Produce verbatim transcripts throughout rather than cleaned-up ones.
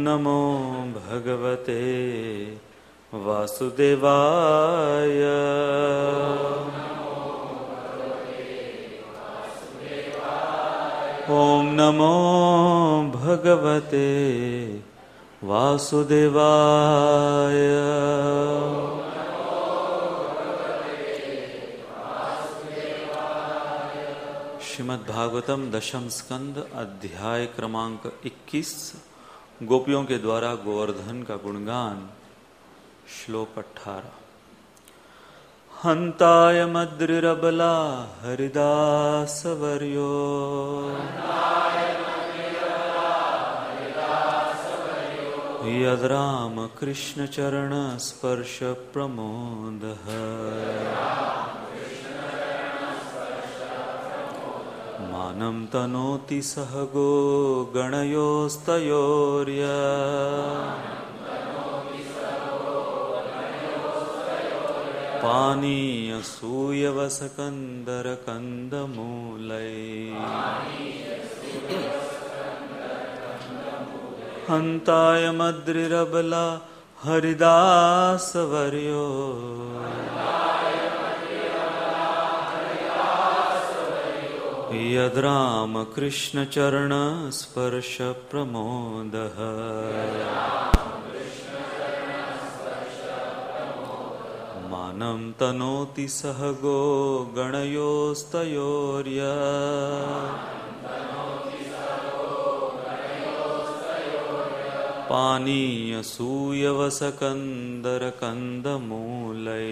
नमो भगवते वासुदेवाय। ओम नमो भगवते वासुदेवाय। श्रीमद्भागवतम दशम स्कंद अध्याय क्रमांक इक्कीस, गोपियों के द्वारा गोवर्धन का गुणगान। श्लोक अठारह। हंताय मद्रिरबला हरिदास वर्यो यद राम कृष्ण चरण स्पर्श प्रमोदः। मानं तनोति सहगो गणयोस्तयोर्य पानीयसूयवसकन्दरकन्दमूलै। हन्ताय मद्रिरबला हरिदास वर्यो यद राम कृष्ण चरण स्पर्श प्रमोदः। मानं तनोति सहगो गणयोस्तयोर्य पानीयसूयवसकन्दरकन्दमूलै।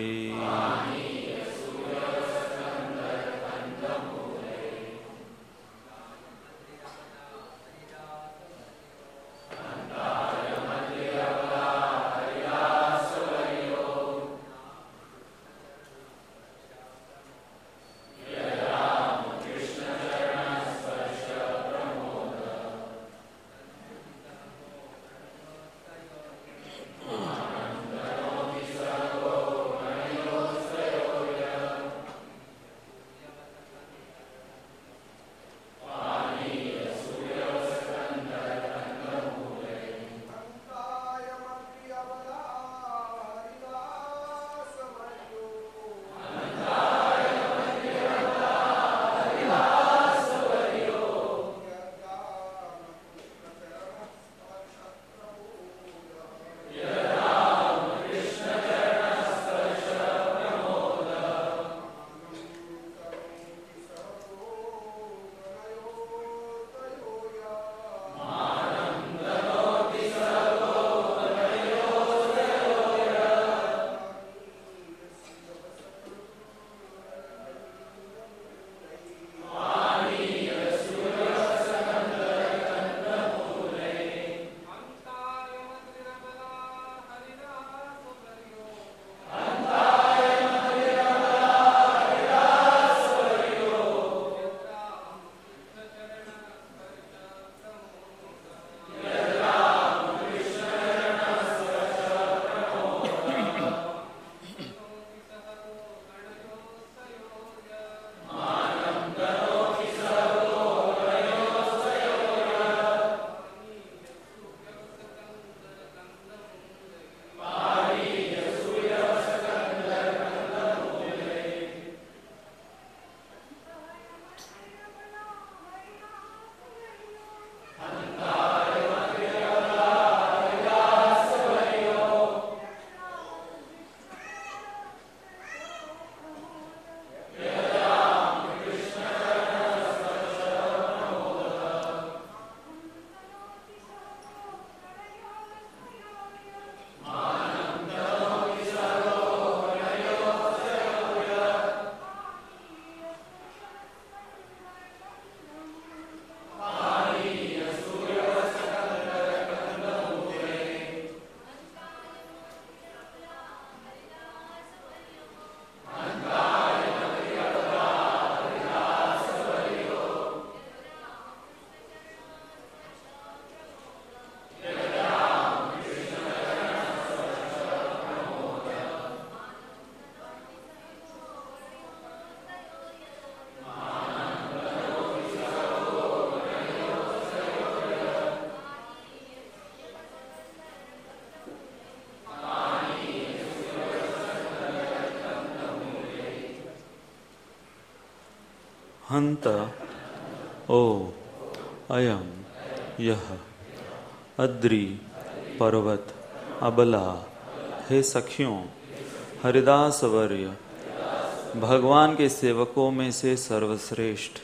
हंत ओ अयम यह अद्रि पर्वत अबला। हे सखियों, हरिदास वर्य भगवान के सेवकों में से सर्वश्रेष्ठ,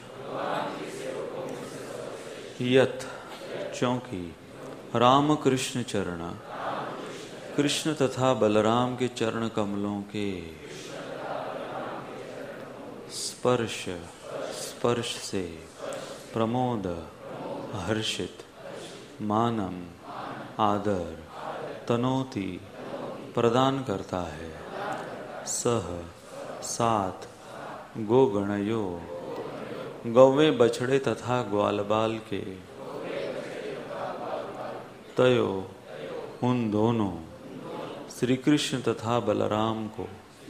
यथ क्योंकि राम कृष्ण चरण, कृष्ण तथा बलराम के चरण कमलों के स्पर्श स्पर्श से प्रमोद हर्षित, मानम आदर, तनोति प्रदान करता है, सह साथ गोगणयो गौवे बछड़े तथा ग्वालबाल के, तयो उन दोनों श्री कृष्ण तथा बलराम को,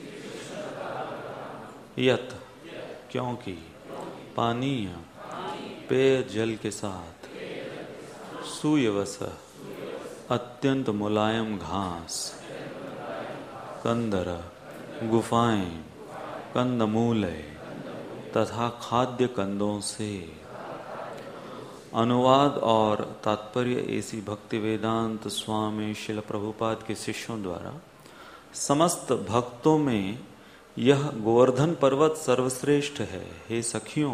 यत क्योंकि पानीय पेय जल के साथ, सुयवस अत्यंत मुलायम घास, कंदर गुफाएं, कंदमूलय तथा खाद्य कंदों से। अनुवाद और तात्पर्य ऐसी भक्ति वेदांत स्वामी श्रील प्रभुपाद के शिष्यों द्वारा समस्त भक्तों में यह गोवर्धन पर्वत सर्वश्रेष्ठ है। हे सखियों,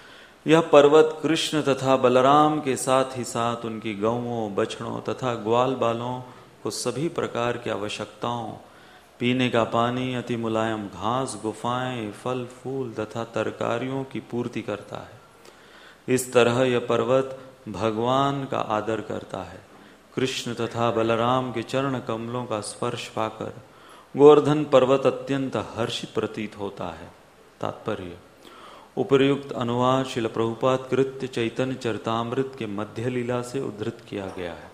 यह पर्वत कृष्ण तथा बलराम के साथ ही साथ उनकी गौओं, बछड़ों तथा ग्वाल बालों को सभी प्रकार की आवश्यकताओं, पीने का पानी, अति मुलायम घास, गुफाएं, फल फूल तथा तरकारियों की पूर्ति करता है। इस तरह यह पर्वत भगवान का आदर करता है। कृष्ण तथा बलराम के चरण कमलों का स्पर्श पाकर गोवर्धन पर्वत अत्यंत हर्षित प्रतीत होता है। तात्पर्य: उपर्युक्त अनुवाद श्रील प्रभुपाद कृत्य चैतन्य चरितामृत के मध्य लीला से उद्धृत किया गया है।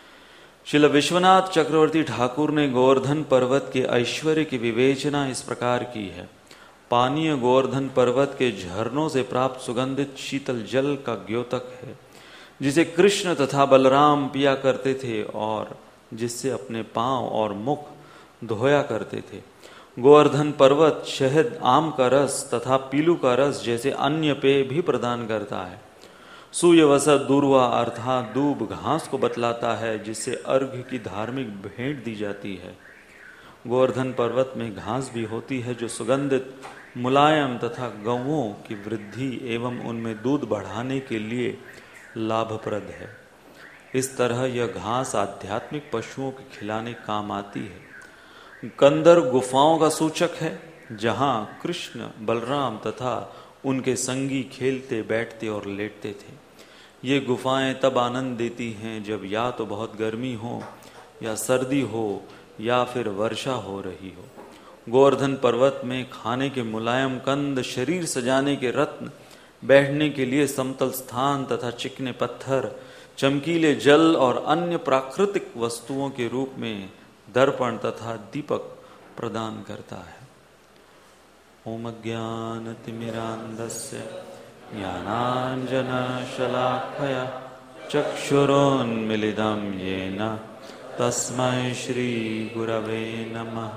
श्रील विश्वनाथ चक्रवर्ती ठाकुर ने गोवर्धन पर्वत के ऐश्वर्य की विवेचना इस प्रकार की है। पानीय गोवर्धन पर्वत के झरनों से प्राप्त सुगंधित शीतल जल का द्योतक है, जिसे कृष्ण तथा बलराम पिया करते थे और जिससे अपने पांव और मुख धोया करते थे। गोवर्धन पर्वत शहद, आम का रस तथा पीलू का रस जैसे अन्य पेय भी प्रदान करता है। सूयवस दूर्वा अर्थात दूब घास को बतलाता है, जिससे अर्घ्य की धार्मिक भेंट दी जाती है। गोवर्धन पर्वत में घास भी होती है जो सुगंधित, मुलायम तथा गौओं की वृद्धि एवं उनमें दूध बढ़ाने के लिए लाभप्रद है। इस तरह यह घास आध्यात्मिक पशुओं के खिलाने काम आती है। कंदर गुफाओं का सूचक है, जहां कृष्ण, बलराम तथा उनके संगी खेलते, बैठते और लेटते थे। ये गुफाएं तब आनंद देती हैं जब या तो बहुत गर्मी हो या सर्दी हो या फिर वर्षा हो रही हो। गोवर्धन पर्वत में खाने के मुलायम कंद, शरीर सजाने के रत्न, बैठने के लिए समतल स्थान तथा चिकने पत्थर, चमकीले जल और अन्य प्राकृतिक वस्तुओं के रूप में दर्पण तथा दीपक प्रदान करता है। ओम ज्ञानतिमिरान्धस्य ज्ञानाञ्जनशलाखया चक्षुरोन्मिलितं येन तस्मै श्रीगुरवे नमः।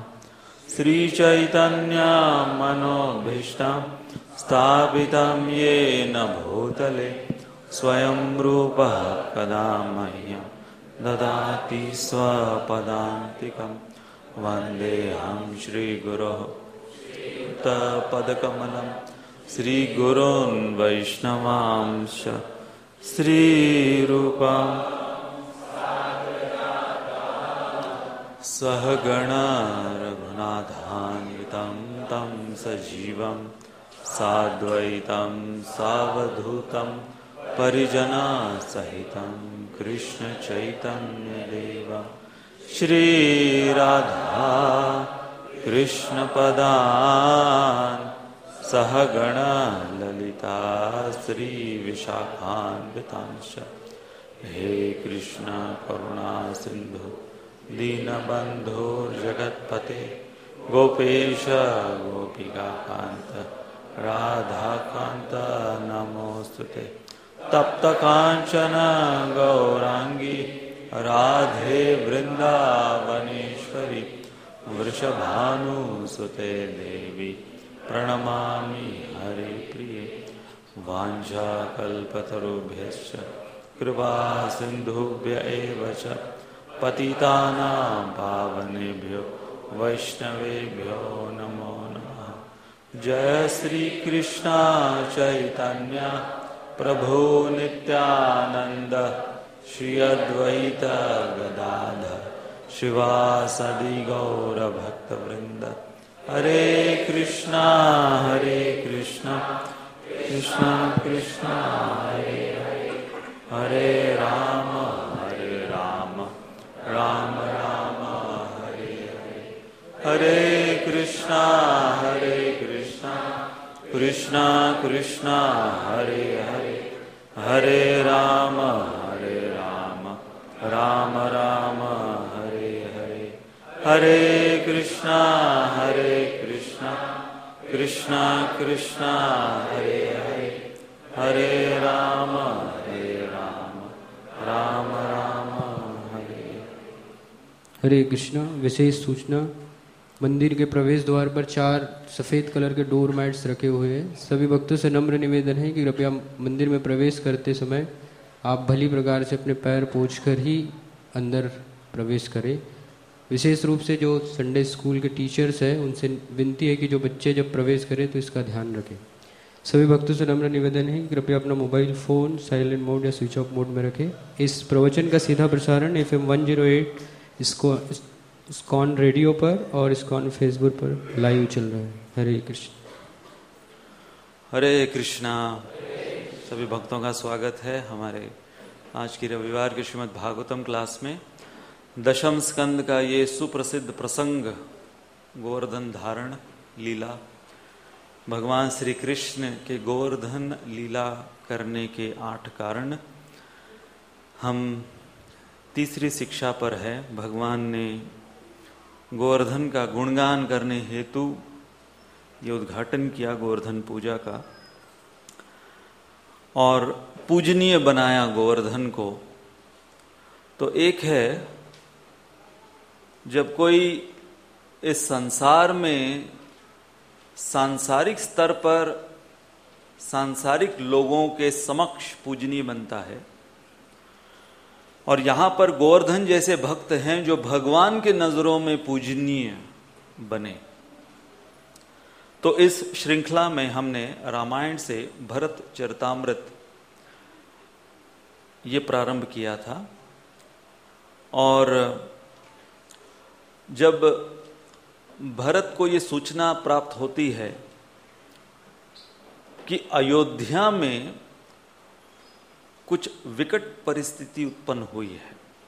श्रीचैतन्यमनोभीष्टं स्थापितं येन भूतले स्वयं रूपः कदा मह्यं ददाति स्वपदान्तिकं। वन्देऽहं श्रीगुरोः पदकमलं श्रीगुरोन् वैष्णवांश श्रीरूपं सहगणा रघुनाथान्वितं तं सजीवं साद्वैतं सावधूतं परिजनसहितं कृष्ण चैतन्यदेवं श्रीराधा कृष्ण पदान् सहगणा ललिता श्री विशाखान्वितांश। हे कृष्ण करुणा सिंधु दीनबंधो जगत्पते गोपेश गोपिका कांत राधा कांत नमोस्तुते। तप्त कांचन गौरांगी राधे वृंदावनेश्वरी वृषभानुसुते देवी प्रणमामि हरे प्रिये। वाञ्छाकल्पतरुभ्यश्च कृपा सिन्धुभ्य एव च पतितानां पावनेभ्यो वैष्णवेभ्यो नमो नमः। जय श्री कृष्ण चैतन्य प्रभु नित्यानंद श्री अद्वैत गदाधर शिवासदि गौर भक्तवृंद। हरे कृष्णा हरे कृष्णा कृष्णा कृष्णा हरे हरे, हरे राम हरे राम राम राम हरे हरे। हरे कृष्णा हरे कृष्णा कृष्णा कृष्णा हरे हरे, हरे राम हरे राम राम राम हरे हरे। हरे कृष्णा हरे कृष्णा कृष्णा कृष्णा हरे हरे, हरे राम हरे राम राम राम हरे। हरे कृष्णा। विशेष सूचना, मंदिर के प्रवेश द्वार पर चार सफ़ेद कलर के डोर मैट्स रखे हुए हैं। सभी भक्तों से नम्र निवेदन है कि कृपया मंदिर में प्रवेश करते समय आप भली प्रकार से अपने पैर पोंछकर ही अंदर प्रवेश करें। विशेष रूप से जो संडे स्कूल के टीचर्स हैं उनसे विनती है कि जो बच्चे जब प्रवेश करें तो इसका ध्यान रखें। सभी भक्तों से नम्र निवेदन है कि कृपया अपना मोबाइल फ़ोन साइलेंट मोड या स्विच ऑफ मोड में रखें। इस प्रवचन का सीधा प्रसारण F M one zero eight इसको इस्कॉन रेडियो पर और इस्कॉन फेसबुक पर लाइव चल रहा है। हरे कृष्ण। हरे कृष्णा। सभी भक्तों का स्वागत है हमारे आज की रविवार के श्रीमद् भागवतम क्लास में। दशम स्कंद का ये सुप्रसिद्ध प्रसंग गोवर्धन धारण लीला, भगवान श्री कृष्ण के गोवर्धन लीला करने के आठ कारण, हम तीसरी शिक्षा पर है। भगवान ने गोवर्धन का गुणगान करने हेतु ये उद्घाटन किया गोवर्धन पूजा का और पूजनीय बनाया गोवर्धन को। तो एक है, जब कोई इस संसार में सांसारिक स्तर पर सांसारिक लोगों के समक्ष पूजनीय बनता है और यहां पर गोवर्धन जैसे भक्त हैं जो भगवान के नजरों में पूजनीय बने, तो इस श्रृंखला में हमने रामायण से भरत चरितामृत ये प्रारंभ किया था। और जब भरत को ये सूचना प्राप्त होती है कि अयोध्या में कुछ विकट परिस्थिति उत्पन्न हुई है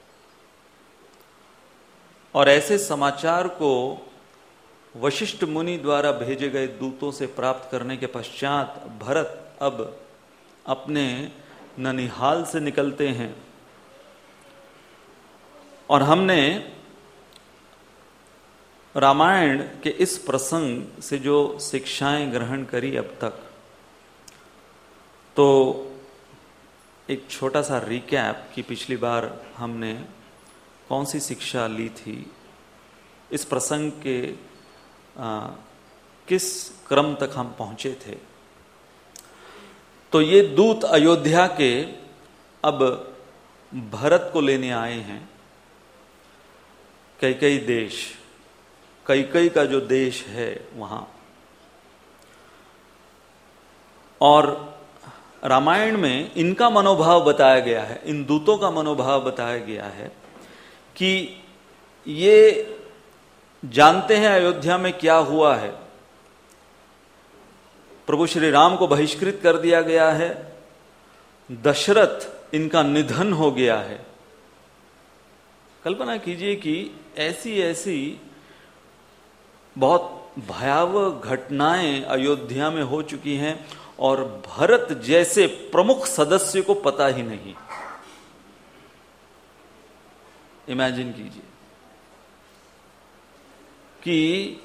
और ऐसे समाचार को वशिष्ठ मुनि द्वारा भेजे गए दूतों से प्राप्त करने के पश्चात भरत अब अपने ननिहाल से निकलते हैं। और हमने रामायण के इस प्रसंग से जो शिक्षाएं ग्रहण करी अब तक, तो एक छोटा सा रिकैप कि पिछली बार हमने कौन सी शिक्षा ली थी, इस प्रसंग के आ, किस क्रम तक हम पहुंचे थे। तो ये दूत अयोध्या के अब भरत को लेने आए हैं। कैकेयी देश, कैकेयी का जो देश है वहां, और रामायण में इनका मनोभाव बताया गया है, इन दूतों का मनोभाव बताया गया है कि ये जानते हैं अयोध्या में क्या हुआ है। प्रभु श्री राम को बहिष्कृत कर दिया गया है, दशरथ इनका निधन हो गया है। कल्पना कीजिए कि ऐसी ऐसी बहुत भयावह घटनाएं अयोध्या में हो चुकी हैं और भरत जैसे प्रमुख सदस्य को पता ही नहीं। इमेजिन कीजिए कि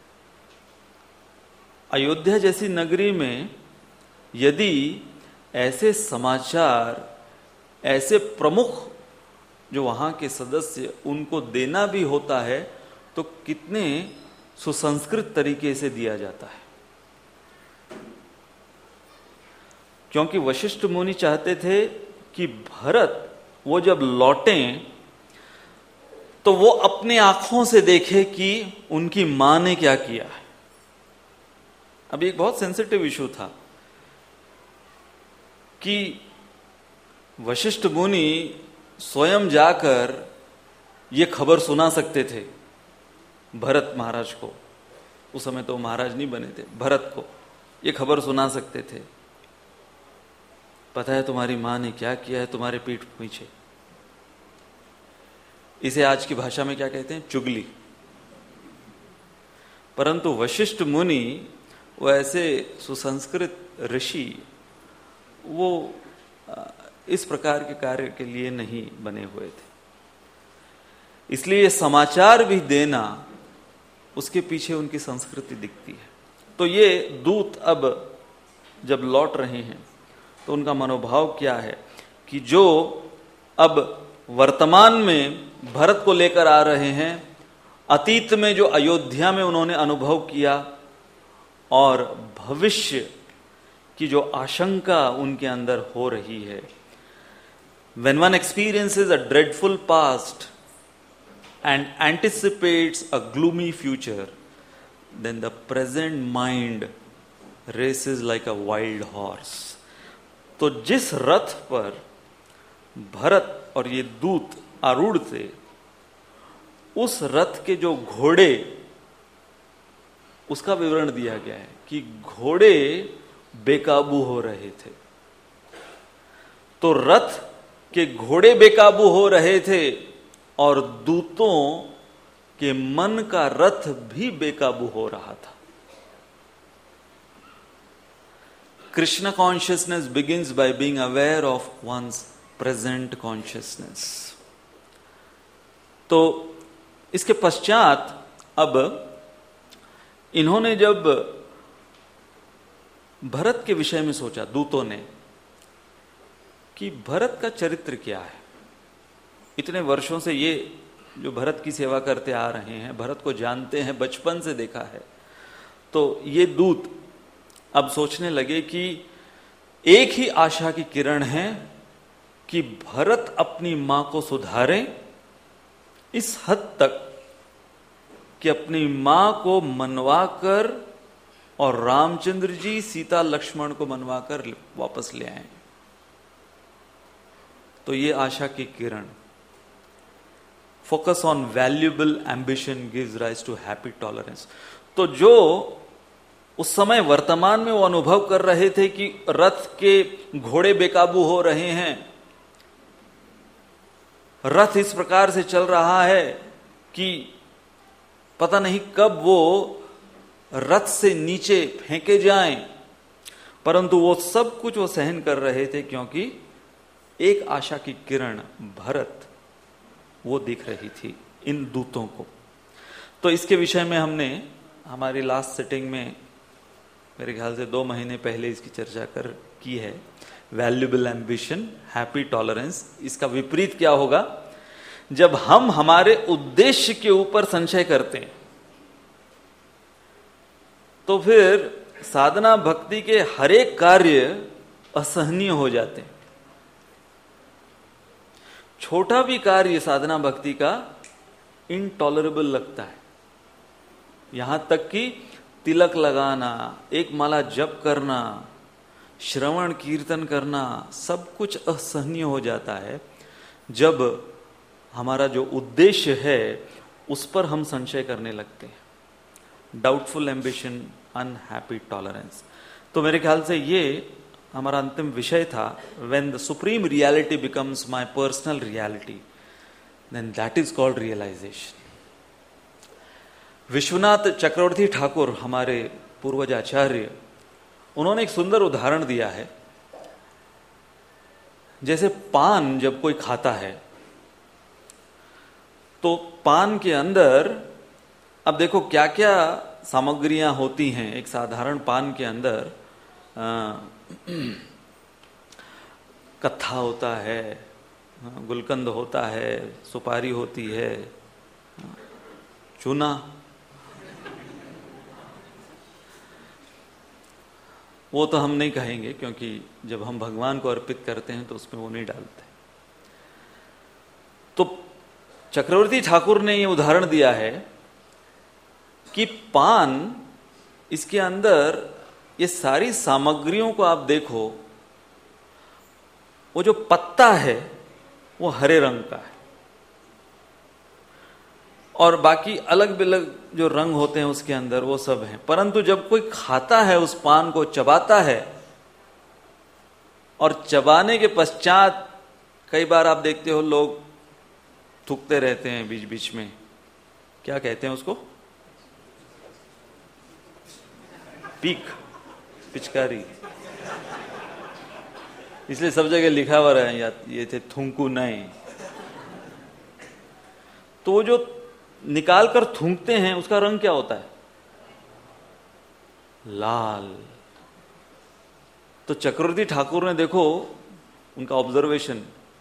अयोध्या जैसी नगरी में यदि ऐसे समाचार ऐसे प्रमुख जो वहां के सदस्य उनको देना भी होता है तो कितने सुसंस्कृत तरीके से दिया जाता है। क्योंकि वशिष्ठ मुनि चाहते थे कि भरत वो जब लौटें तो वो अपने आंखों से देखे कि उनकी मां ने क्या किया है। अब एक बहुत सेंसिटिव इशू था कि वशिष्ठ मुनि स्वयं जाकर ये खबर सुना सकते थे भरत महाराज को, उस समय तो महाराज नहीं बने थे, भरत को ये खबर सुना सकते थे, पता है तुम्हारी मां ने क्या किया है तुम्हारे पीठ पीछे। इसे आज की भाषा में क्या कहते हैं, चुगली। परंतु वशिष्ठ मुनि वो ऐसे सुसंस्कृत ऋषि, वो इस प्रकार के कार्य के लिए नहीं बने हुए थे। इसलिए समाचार भी देना, उसके पीछे उनकी संस्कृति दिखती है। तो ये दूत अब जब लौट रहे हैं तो उनका मनोभाव क्या है कि जो अब वर्तमान में भरत को लेकर आ रहे हैं, अतीत में जो अयोध्या में उन्होंने अनुभव किया, और भविष्य की जो आशंका उनके अंदर हो रही है। When one experiences a dreadful past and anticipates a gloomy future, then the present mind races like a wild horse. तो जिस रथ पर भरत और ये दूत आरूढ़ थे, उस रथ के जो घोड़े, उसका विवरण दिया गया है कि घोड़े बेकाबू हो रहे थे। तो रथ के घोड़े बेकाबू हो रहे थे और दूतों के मन का रथ भी बेकाबू हो रहा था। Krishna consciousness begins by being aware of one's present consciousness. तो इसके पश्चात अब इन्होंने जब भरत के विषय में सोचा, दूतों ने, कि भरत का चरित्र क्या है। इतने वर्षों से ये जो भरत की सेवा करते आ रहे हैं, भरत को जानते हैं, बचपन से देखा है। तो ये दूत अब सोचने लगे कि एक ही आशा की किरण है कि भरत अपनी मां को सुधारे इस हद तक कि अपनी मां को मनवाकर और रामचंद्र जी सीता लक्ष्मण को मनवाकर वापस ले आए। तो ये आशा की किरण, focus on valuable ambition gives rise to happy tolerance. तो जो उस समय वर्तमान में वो अनुभव कर रहे थे कि रथ के घोड़े बेकाबू हो रहे हैं, रथ इस प्रकार से चल रहा है कि पता नहीं कब वो रथ से नीचे फेंके जाएं, परंतु वो सब कुछ वो सहन कर रहे थे क्योंकि एक आशा की किरण भरत वो दिख रही थी इन दूतों को। तो इसके विषय में हमने हमारी लास्ट सिटिंग में, मेरे ख्याल से दो महीने पहले इसकी चर्चा कर की है। Valuable ambition, happy tolerance. इसका विपरीत क्या होगा? जब हम हमारे उद्देश्य के ऊपर संशय करते हैं तो फिर साधना भक्ति के हर एक कार्य असहनीय हो जाते हैं। छोटा भी कार्य साधना भक्ति का इनटॉलरेबल लगता है। यहां तक कि तिलक लगाना, एक माला जप करना, श्रवण कीर्तन करना, सब कुछ असहनीय हो जाता है जब हमारा जो उद्देश्य है उस पर हम संशय करने लगते हैं। Doubtful ambition, unhappy tolerance. तो मेरे ख्याल से ये हमारा अंतिम विषय था। When the supreme reality becomes my personal reality, then that is called realization. Vishwanath Chakravarti Thakur, हमारे पूर्वज आचार्य, उन्होंने एक सुंदर उदाहरण दिया है। जैसे पान जब कोई खाता है तो पान के अंदर अब देखो क्या क्या सामग्रियां होती हैं। एक साधारण पान के अंदर आ, कत्था होता है, गुलकंद होता है, सुपारी होती है, चूना, वो तो हम नहीं कहेंगे, क्योंकि जब हम भगवान को अर्पित करते हैं तो उसमें वो नहीं डालते। तो चक्रवर्ती ठाकुर ने ये उदाहरण दिया है कि पान, इसके अंदर ये सारी सामग्रियों को आप देखो, वो जो पत्ता है वो हरे रंग का है, और बाकी अलग अलग जो रंग होते हैं उसके अंदर वो सब हैं। परंतु जब कोई खाता है उस पान को, चबाता है, और चबाने के पश्चात कई बार आप देखते हो लोग थूकते रहते हैं बीच बीच में, क्या कहते हैं उसको, पीक, पिचकारी, इसलिए सब जगह लिखा हुआ है या ये थे थूकू नहीं। तो जो निकाल कर थूकते हैं उसका रंग क्या होता है, लाल। तो चक्रवर्ती ठाकुर ने देखो उनका ऑब्जर्वेशन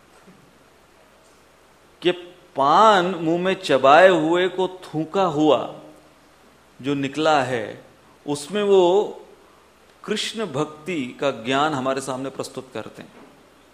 कि पान मुंह में चबाए हुए को थूका हुआ जो निकला है, उसमें वो कृष्ण भक्ति का ज्ञान हमारे सामने प्रस्तुत करते हैं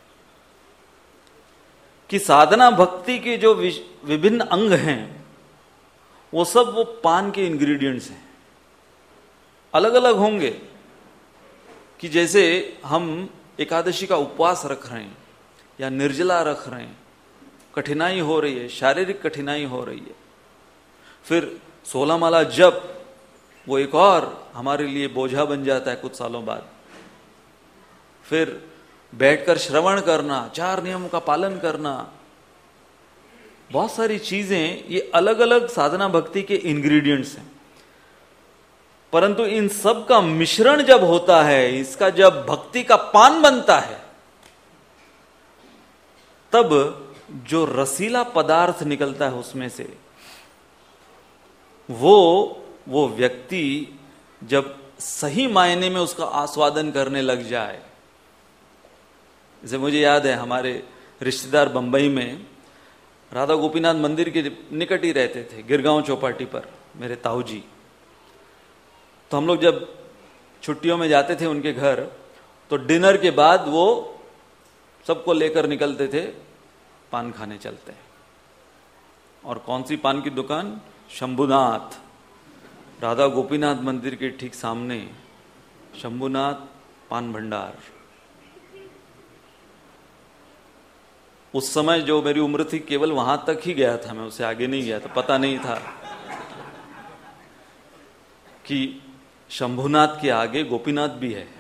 कि साधना भक्ति के जो विभिन्न अंग हैं वो सब वो पान के इंग्रेडिएंट्स हैं। अलग अलग होंगे कि जैसे हम एकादशी का उपवास रख रहे हैं या निर्जला रख रहे हैं, कठिनाई हो रही है, शारीरिक कठिनाई हो रही है, फिर सोलह माला जप वो एक और हमारे लिए बोझा बन जाता है कुछ सालों बाद, फिर बैठकर श्रवण करना, चार नियमों का पालन करना, बहुत सारी चीजें ये अलग अलग साधना भक्ति के इंग्रेडिएंट्स हैं। परंतु इन सब का मिश्रण जब होता है, इसका जब भक्ति का पान बनता है, तब जो रसीला पदार्थ निकलता है उसमें से, वो वो व्यक्ति जब सही मायने में उसका आस्वादन करने लग जाए। जैसे मुझे याद है हमारे रिश्तेदार बंबई में राधा गोपीनाथ मंदिर के निकट ही रहते थे, गिरगांव चौपाटी पर, मेरे ताऊ जी। तो हम लोग जब छुट्टियों में जाते थे उनके घर, तो डिनर के बाद वो सबको लेकर निकलते थे, पान खाने चलते हैं। और कौन सी पान की दुकान, शंभुनाथ, राधा गोपीनाथ मंदिर के ठीक सामने शंभुनाथ पान भंडार। उस समय जो मेरी उम्र थी केवल वहां तक ही गया था मैं, उससे आगे नहीं गया था, पता नहीं था कि शंभुनाथ के आगे गोपीनाथ भी है।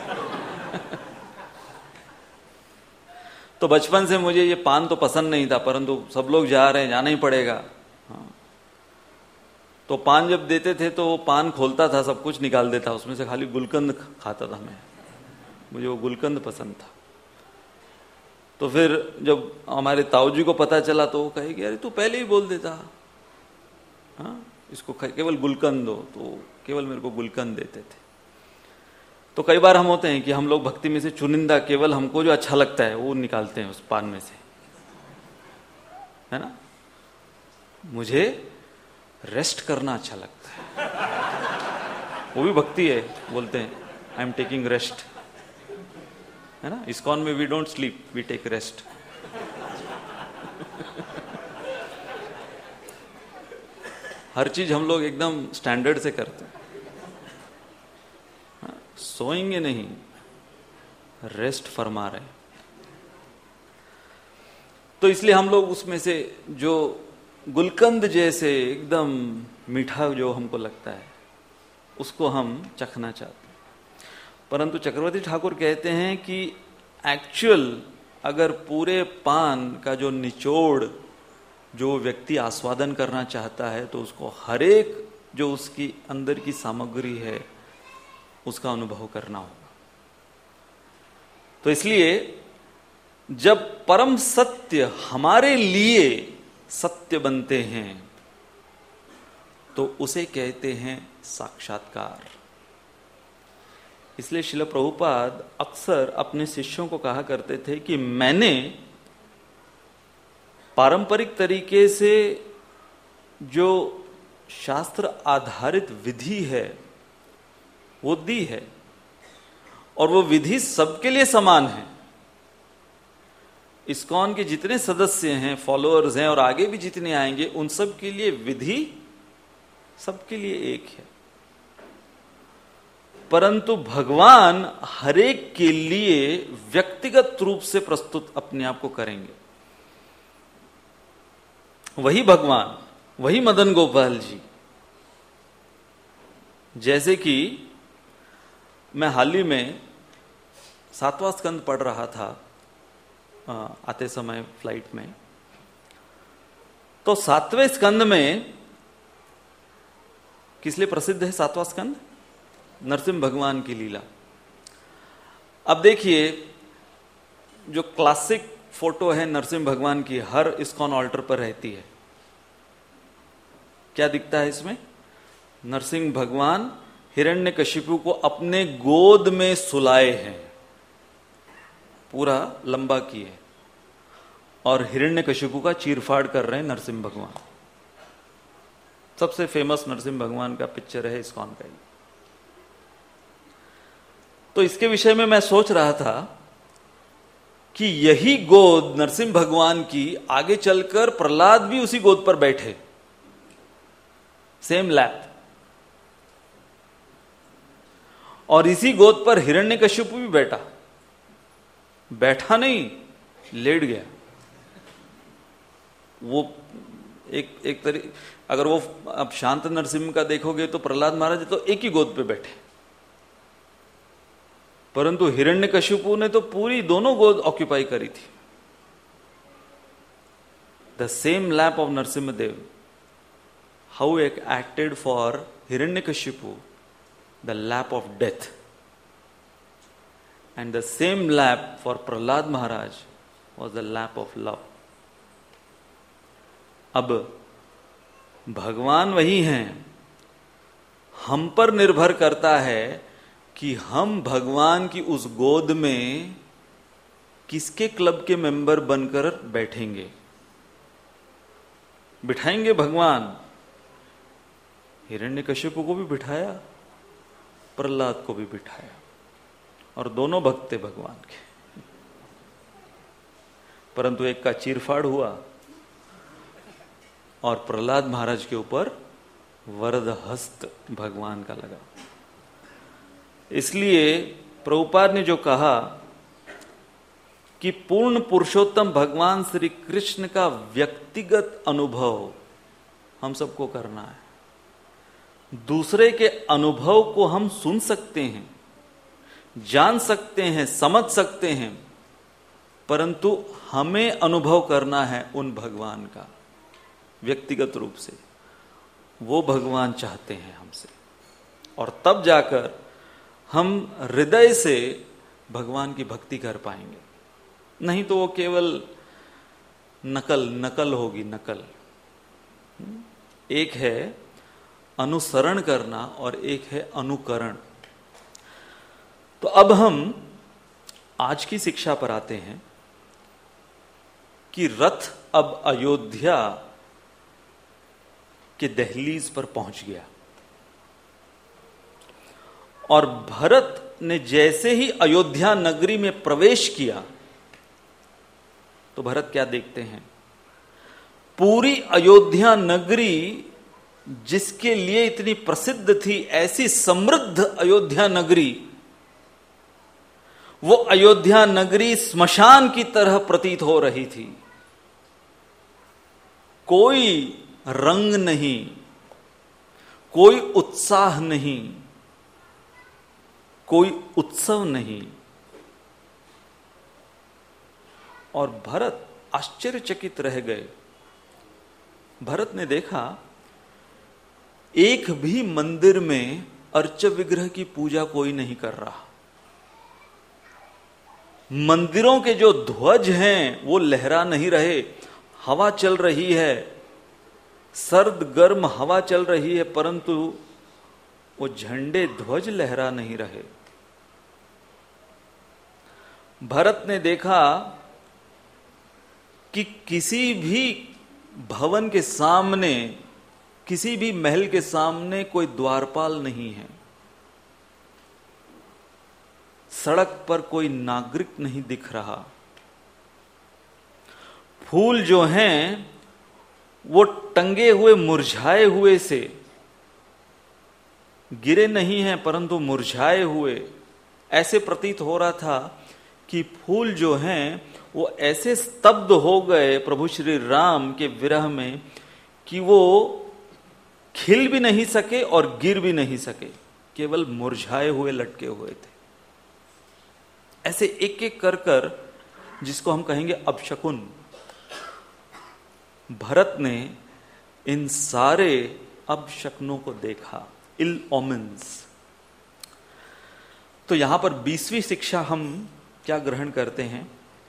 तो बचपन से मुझे ये पान तो पसंद नहीं था, परंतु सब लोग जा रहे हैं, जाना ही पड़ेगा। हाँ। तो पान जब देते थे तो वो पान खोलता था, सब कुछ निकाल देता, उसमें से खाली गुलकंद खाता था मैं, मुझे वो गुलकंद पसंद था। तो फिर जब हमारे ताऊ जी को पता चला तो वो कहेगी अरे तू पहले ही बोल देता, हाँ इसको केवल गुलकंद दो, तो केवल मेरे को गुलकंद देते थे। तो कई बार हम होते हैं कि हम लोग भक्ति में से चुनिंदा केवल हमको जो अच्छा लगता है वो निकालते हैं उस पान में से, है ना। मुझे रेस्ट करना अच्छा लगता है, वो भी भक्ति है, बोलते हैं आई एम टेकिंग रेस्ट, है ना। इस्कॉन में we don't sleep, we take rest. हर चीज हम लोग एकदम स्टैंडर्ड से करते हैं, सोएंगे नहीं, रेस्ट फरमा रहे। तो इसलिए हम लोग उसमें से जो गुलकंद जैसे एकदम मीठा जो हमको लगता है उसको हम चखना चाहते हैं। परंतु चक्रवर्ती ठाकुर कहते हैं कि एक्चुअल अगर पूरे पान का जो निचोड़ जो व्यक्ति आस्वादन करना चाहता है तो उसको हरेक जो उसकी अंदर की सामग्री है उसका अनुभव करना होगा। तो इसलिए जब परम सत्य हमारे लिए सत्य बनते हैं तो उसे कहते हैं साक्षात्कार। इसलिए श्रील प्रभुपाद अक्सर अपने शिष्यों को कहा करते थे कि मैंने पारंपरिक तरीके से जो शास्त्र आधारित विधि है वो दी है, और वो विधि सबके लिए समान है। इस्कॉन के जितने सदस्य हैं, फॉलोअर्स हैं और आगे भी जितने आएंगे, उन सब के लिए विधि सबके लिए एक है। परंतु भगवान हरेक के लिए व्यक्तिगत रूप से प्रस्तुत अपने आप को करेंगे। वही भगवान, वही मदन गोपाल जी। जैसे कि मैं हाल ही में सातवां स्कंद पढ़ रहा था आते समय फ्लाइट में, तो सातवें स्कंद में किस लिए प्रसिद्ध है सातवां स्कंद? नरसिम्हा भगवान की लीला। अब देखिए, जो क्लासिक फोटो है नरसिम्हा भगवान की, हर इस्कॉन ऑल्टर पर रहती है। क्या दिखता है इसमें? नरसिंह भगवान हिरण्यकशिपु को अपने गोद में सुलाए हैं, पूरा लंबा किए, और हिरण्यकशिपु का चीरफाड़ कर रहे हैं नरसिंह भगवान। सबसे फेमस नरसिंह भगवान का पिक्चर है इस्कॉन का। तो इसके विषय में मैं सोच रहा था कि यही गोद नरसिंह भगवान की आगे चलकर प्रहलाद भी उसी गोद पर बैठे, सेम लैप, और इसी गोद पर हिरण्यकशिपु भी बैठा। बैठा नहीं, लेट गया। वो एक एक तरीके, अगर वो अब शांत नरसिंह का देखोगे तो प्रहलाद महाराज तो एक ही गोद पे बैठे, परंतु हिरण्यकशिपु ने तो पूरी दोनों गोद ऑक्यूपाई करी थी। The same lap of Narasimha Dev, how एक acted for Hiranyakashipu the lap of death, and the same lap for Prahlad Maharaj was the lap of love. अब भगवान वही हैं, हम पर निर्भर करता है कि हम भगवान की उस गोद में किसके क्लब के मेंबर बनकर बैठेंगे, बिठाएंगे। भगवान हिरण्यकशिपु को भी बिठाया, प्रहलाद को भी बिठाया, और दोनों भक्त थे भगवान के। परंतु एक का चीरफाड़ हुआ और प्रहलाद महाराज के ऊपर वरद हस्त भगवान का लगा। इसलिए प्रभुपाद ने जो कहा कि पूर्ण पुरुषोत्तम भगवान श्री कृष्ण का व्यक्तिगत अनुभव हम सबको करना है। दूसरे के अनुभव को हम सुन सकते हैं, जान सकते हैं, समझ सकते हैं, परंतु हमें अनुभव करना है उन भगवान का व्यक्तिगत रूप से। वो भगवान चाहते हैं हमसे, और तब जाकर हम हृदय से भगवान की भक्ति कर पाएंगे। नहीं तो वो केवल नकल नकल होगी, नकल। एक है अनुसरण करना और एक है अनुकरण। तो अब हम आज की शिक्षा पर आते हैं कि रथ अब अयोध्या के दहलीज पर पहुंच गया, और भरत ने जैसे ही अयोध्या नगरी में प्रवेश किया तो भरत क्या देखते हैं? पूरी अयोध्या नगरी जिसके लिए इतनी प्रसिद्ध थी, ऐसी समृद्ध अयोध्या नगरी, वो अयोध्या नगरी स्मशान की तरह प्रतीत हो रही थी। कोई रंग नहीं, कोई उत्साह नहीं, कोई उत्सव नहीं। और भरत आश्चर्यचकित रह गए। भरत ने देखा एक भी मंदिर में अर्च विग्रह की पूजा कोई नहीं कर रहा। मंदिरों के जो ध्वज हैं वो लहरा नहीं रहे। हवा चल रही है, सर्द गर्म हवा चल रही है, परंतु वो झंडे ध्वज लहरा नहीं रहे। भरत ने देखा कि किसी भी भवन के सामने, किसी भी महल के सामने कोई द्वारपाल नहीं है। सड़क पर कोई नागरिक नहीं दिख रहा। फूल जो हैं वो टंगे हुए मुरझाए हुए से गिरे नहीं हैं, परंतु मुरझाए हुए ऐसे प्रतीत हो रहा था कि फूल जो हैं वो ऐसे स्तब्ध हो गए प्रभु श्री राम के विरह में कि वो खिल भी नहीं सके और गिर भी नहीं सके, केवल मुरझाए हुए लटके हुए थे। ऐसे एक एक कर कर, जिसको हम कहेंगे अपशकुन, भरत ने इन सारे अपशकुनों को देखा, इल ओमेन्स। तो यहां पर बीसवीं शिक्षा हम क्या ग्रहण करते हैं?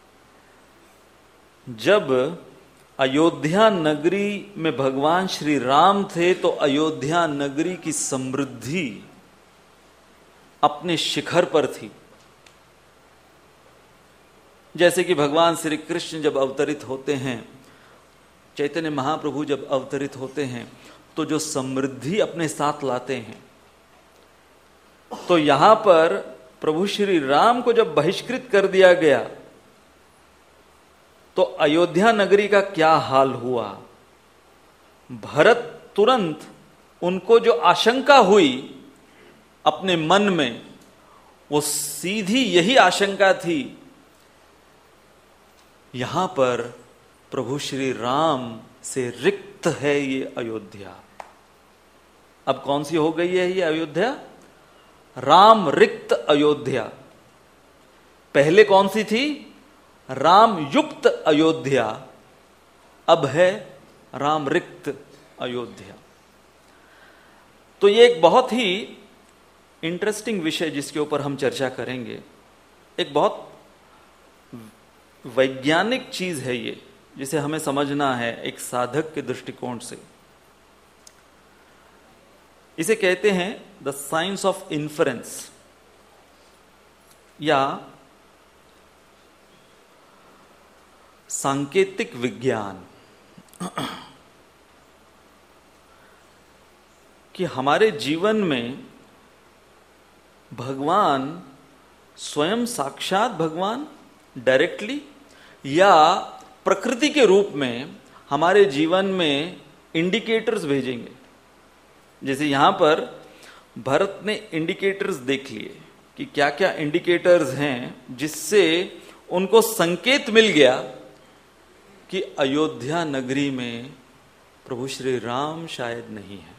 जब अयोध्या नगरी में भगवान श्री राम थे तो अयोध्या नगरी की समृद्धि अपने शिखर पर थी। जैसे कि भगवान श्री कृष्ण जब अवतरित होते हैं, चैतन्य महाप्रभु जब अवतरित होते हैं, तो जो समृद्धि अपने साथ लाते हैं, तो यहां पर प्रभु श्री राम को जब बहिष्कृत कर दिया गया तो अयोध्या नगरी का क्या हाल हुआ। भरत तुरंत, उनको जो आशंका हुई अपने मन में, वो सीधी यही आशंका थी, यहां पर प्रभु श्री राम से रिक्त है ये अयोध्या। अब कौन सी हो गई है ये अयोध्या? राम रिक्त अयोध्या। पहले कौन सी थी? राम युक्त अयोध्या। अब है राम रिक्त अयोध्या। तो ये एक बहुत ही इंटरेस्टिंग विषय जिसके ऊपर हम चर्चा करेंगे, एक बहुत वैज्ञानिक चीज है ये, जिसे हमें समझना है एक साधक के दृष्टिकोण से। इसे कहते हैं द साइंस ऑफ इन्फरेंस, या सांकेतिक विज्ञान। कि हमारे जीवन में भगवान स्वयं साक्षात भगवान डायरेक्टली या प्रकृति के रूप में हमारे जीवन में इंडिकेटर्स भेजेंगे। जैसे यहां पर भरत ने इंडिकेटर्स देख लिए कि क्या क्या इंडिकेटर्स हैं, जिससे उनको संकेत मिल गया कि अयोध्या नगरी में प्रभु श्री राम शायद नहीं है।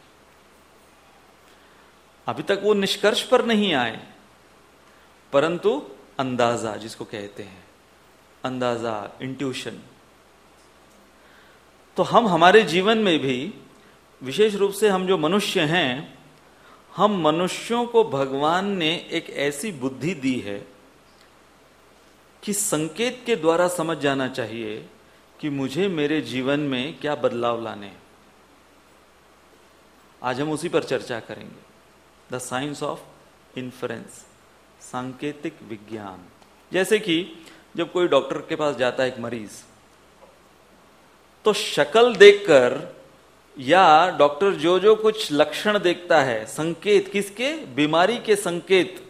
अभी तक वो निष्कर्ष पर नहीं आए, परंतु अंदाजा जिसको कहते हैं, अंदाजा, इंट्यूशन। तो हम हमारे जीवन में भी, विशेष रूप से हम जो मनुष्य हैं, हम मनुष्यों को भगवान ने एक ऐसी बुद्धि दी है कि संकेत के द्वारा समझ जाना चाहिए कि मुझे मेरे जीवन में क्या बदलाव लाने हैं। आज हम उसी पर चर्चा करेंगे, द साइंस ऑफ इन्फरेंस, सांकेतिक विज्ञान। जैसे कि जब कोई डॉक्टर के पास जाता है एक मरीज, तो शक्ल देखकर या डॉक्टर जो जो कुछ लक्षण देखता है, संकेत किसके? बीमारी के संकेत।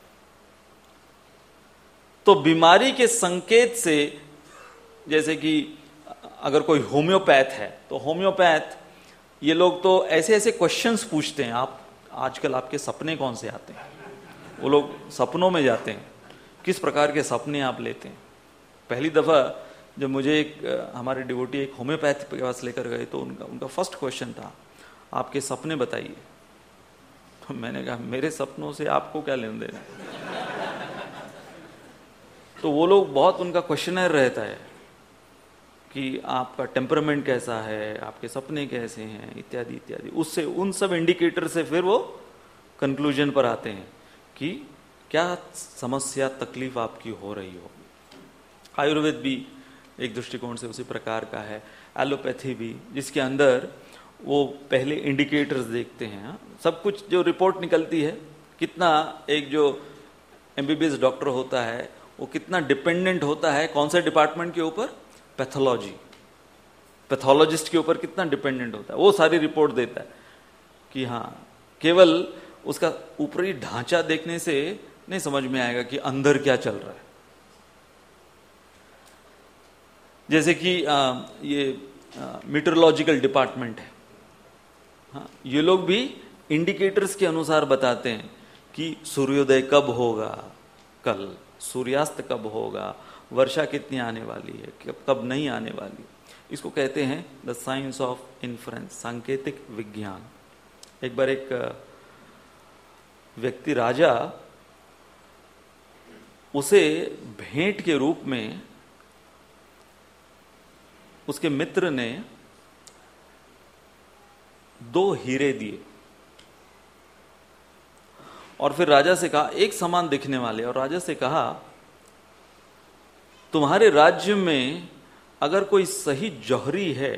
तो बीमारी के संकेत से, जैसे कि अगर कोई होम्योपैथ है, तो होम्योपैथ ये लोग तो ऐसे ऐसे क्वेश्चंस पूछते हैं। आप आजकल आपके सपने कौन से आते हैं? वो लोग सपनों में जाते हैं, किस प्रकार के सपने आप लेते हैं। पहली दफा जब मुझे एक हमारे डिवोटी एक होम्योपैथ के पास लेकर गए, तो उनका उनका फर्स्ट क्वेश्चन था, आपके सपने बताइए। तो मैंने कहा मेरे सपनों से आपको क्या लेना देना। तो वो लोग बहुत, उनका क्वेश्चनर रहता है कि आपका टेम्परामेंट कैसा है, आपके सपने कैसे हैं, इत्यादि इत्यादि। उससे उन सब इंडिकेटर से फिर वो कंक्लूजन पर आते हैं कि क्या समस्या, तकलीफ आपकी हो रही हो। आयुर्वेद भी एक दृष्टिकोण से उसी प्रकार का है, एलोपैथी भी, जिसके अंदर वो पहले इंडिकेटर्स देखते हैं। सब कुछ जो रिपोर्ट निकलती है, कितना एक जो एमबीबीएस डॉक्टर होता है वो कितना डिपेंडेंट होता है कौन से डिपार्टमेंट के ऊपर? पैथोलॉजी, पैथोलॉजिस्ट के ऊपर कितना डिपेंडेंट होता है, वो सारी रिपोर्ट देता है कि हाँ, केवल उसका ऊपरी ढांचा देखने से नहीं समझ में आएगा कि अंदर क्या चल रहा है। जैसे कि आ, ये मीटरोलॉजिकल डिपार्टमेंट है, हाँ, ये लोग भी इंडिकेटर्स के अनुसार बताते हैं कि सूर्योदय कब होगा, कल सूर्यास्त कब होगा, वर्षा कितनी आने वाली है, कब कब नहीं आने वाली। इसको कहते हैं द साइंस ऑफ इन्फ्रेंस, सांकेतिक विज्ञान। एक बार एक व्यक्ति, राजा, उसे भेंट के रूप में उसके मित्र ने दो हीरे दिए और फिर राजा से कहा, एक समान दिखने वाले, और राजा से कहा तुम्हारे राज्य में अगर कोई सही जौहरी है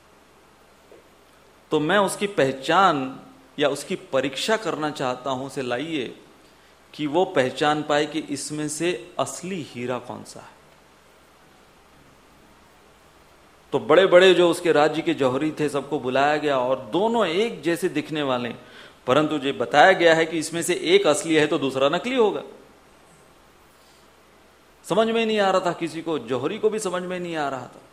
तो मैं उसकी पहचान या उसकी परीक्षा करना चाहता हूं, उसे लाइए कि वो पहचान पाए कि इसमें से असली हीरा कौन सा है। तो बड़े बड़े जो उसके राज्य के जौहरी थे सबको बुलाया गया और दोनों एक जैसे दिखने वाले, परंतु जो बताया गया है कि इसमें से एक असली है तो दूसरा नकली होगा। समझ में नहीं आ रहा था किसी को, जौहरी को भी समझ में नहीं आ रहा था।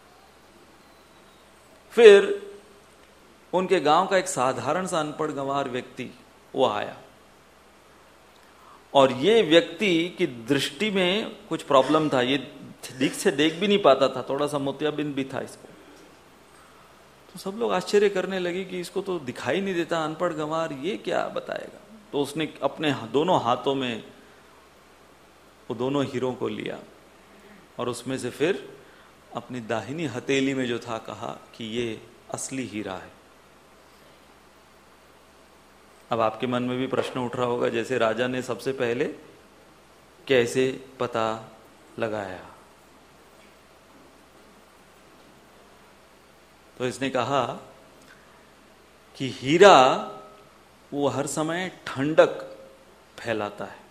फिर उनके गांव का एक साधारण सा अनपढ़ गंवार व्यक्ति वो आया, और ये व्यक्ति की दृष्टि में कुछ प्रॉब्लम था, ये ठीक से देख भी नहीं पाता था, थोड़ा सा मोतियाबिंद भी था इसको। तो सब लोग आश्चर्य करने लगे कि इसको तो दिखाई नहीं देता, अनपढ़ गंवार, ये क्या बताएगा। तो उसने अपने दोनों हाथों में वो दोनों हीरों को लिया और उसमें से फिर अपनी दाहिनी हथेली में जो था कहा कि ये असली हीरा है। अब आपके मन में भी प्रश्न उठ रहा होगा, जैसे राजा ने सबसे पहले कैसे पता लगाया। तो इसने कहा कि हीरा वो हर समय ठंडक फैलाता है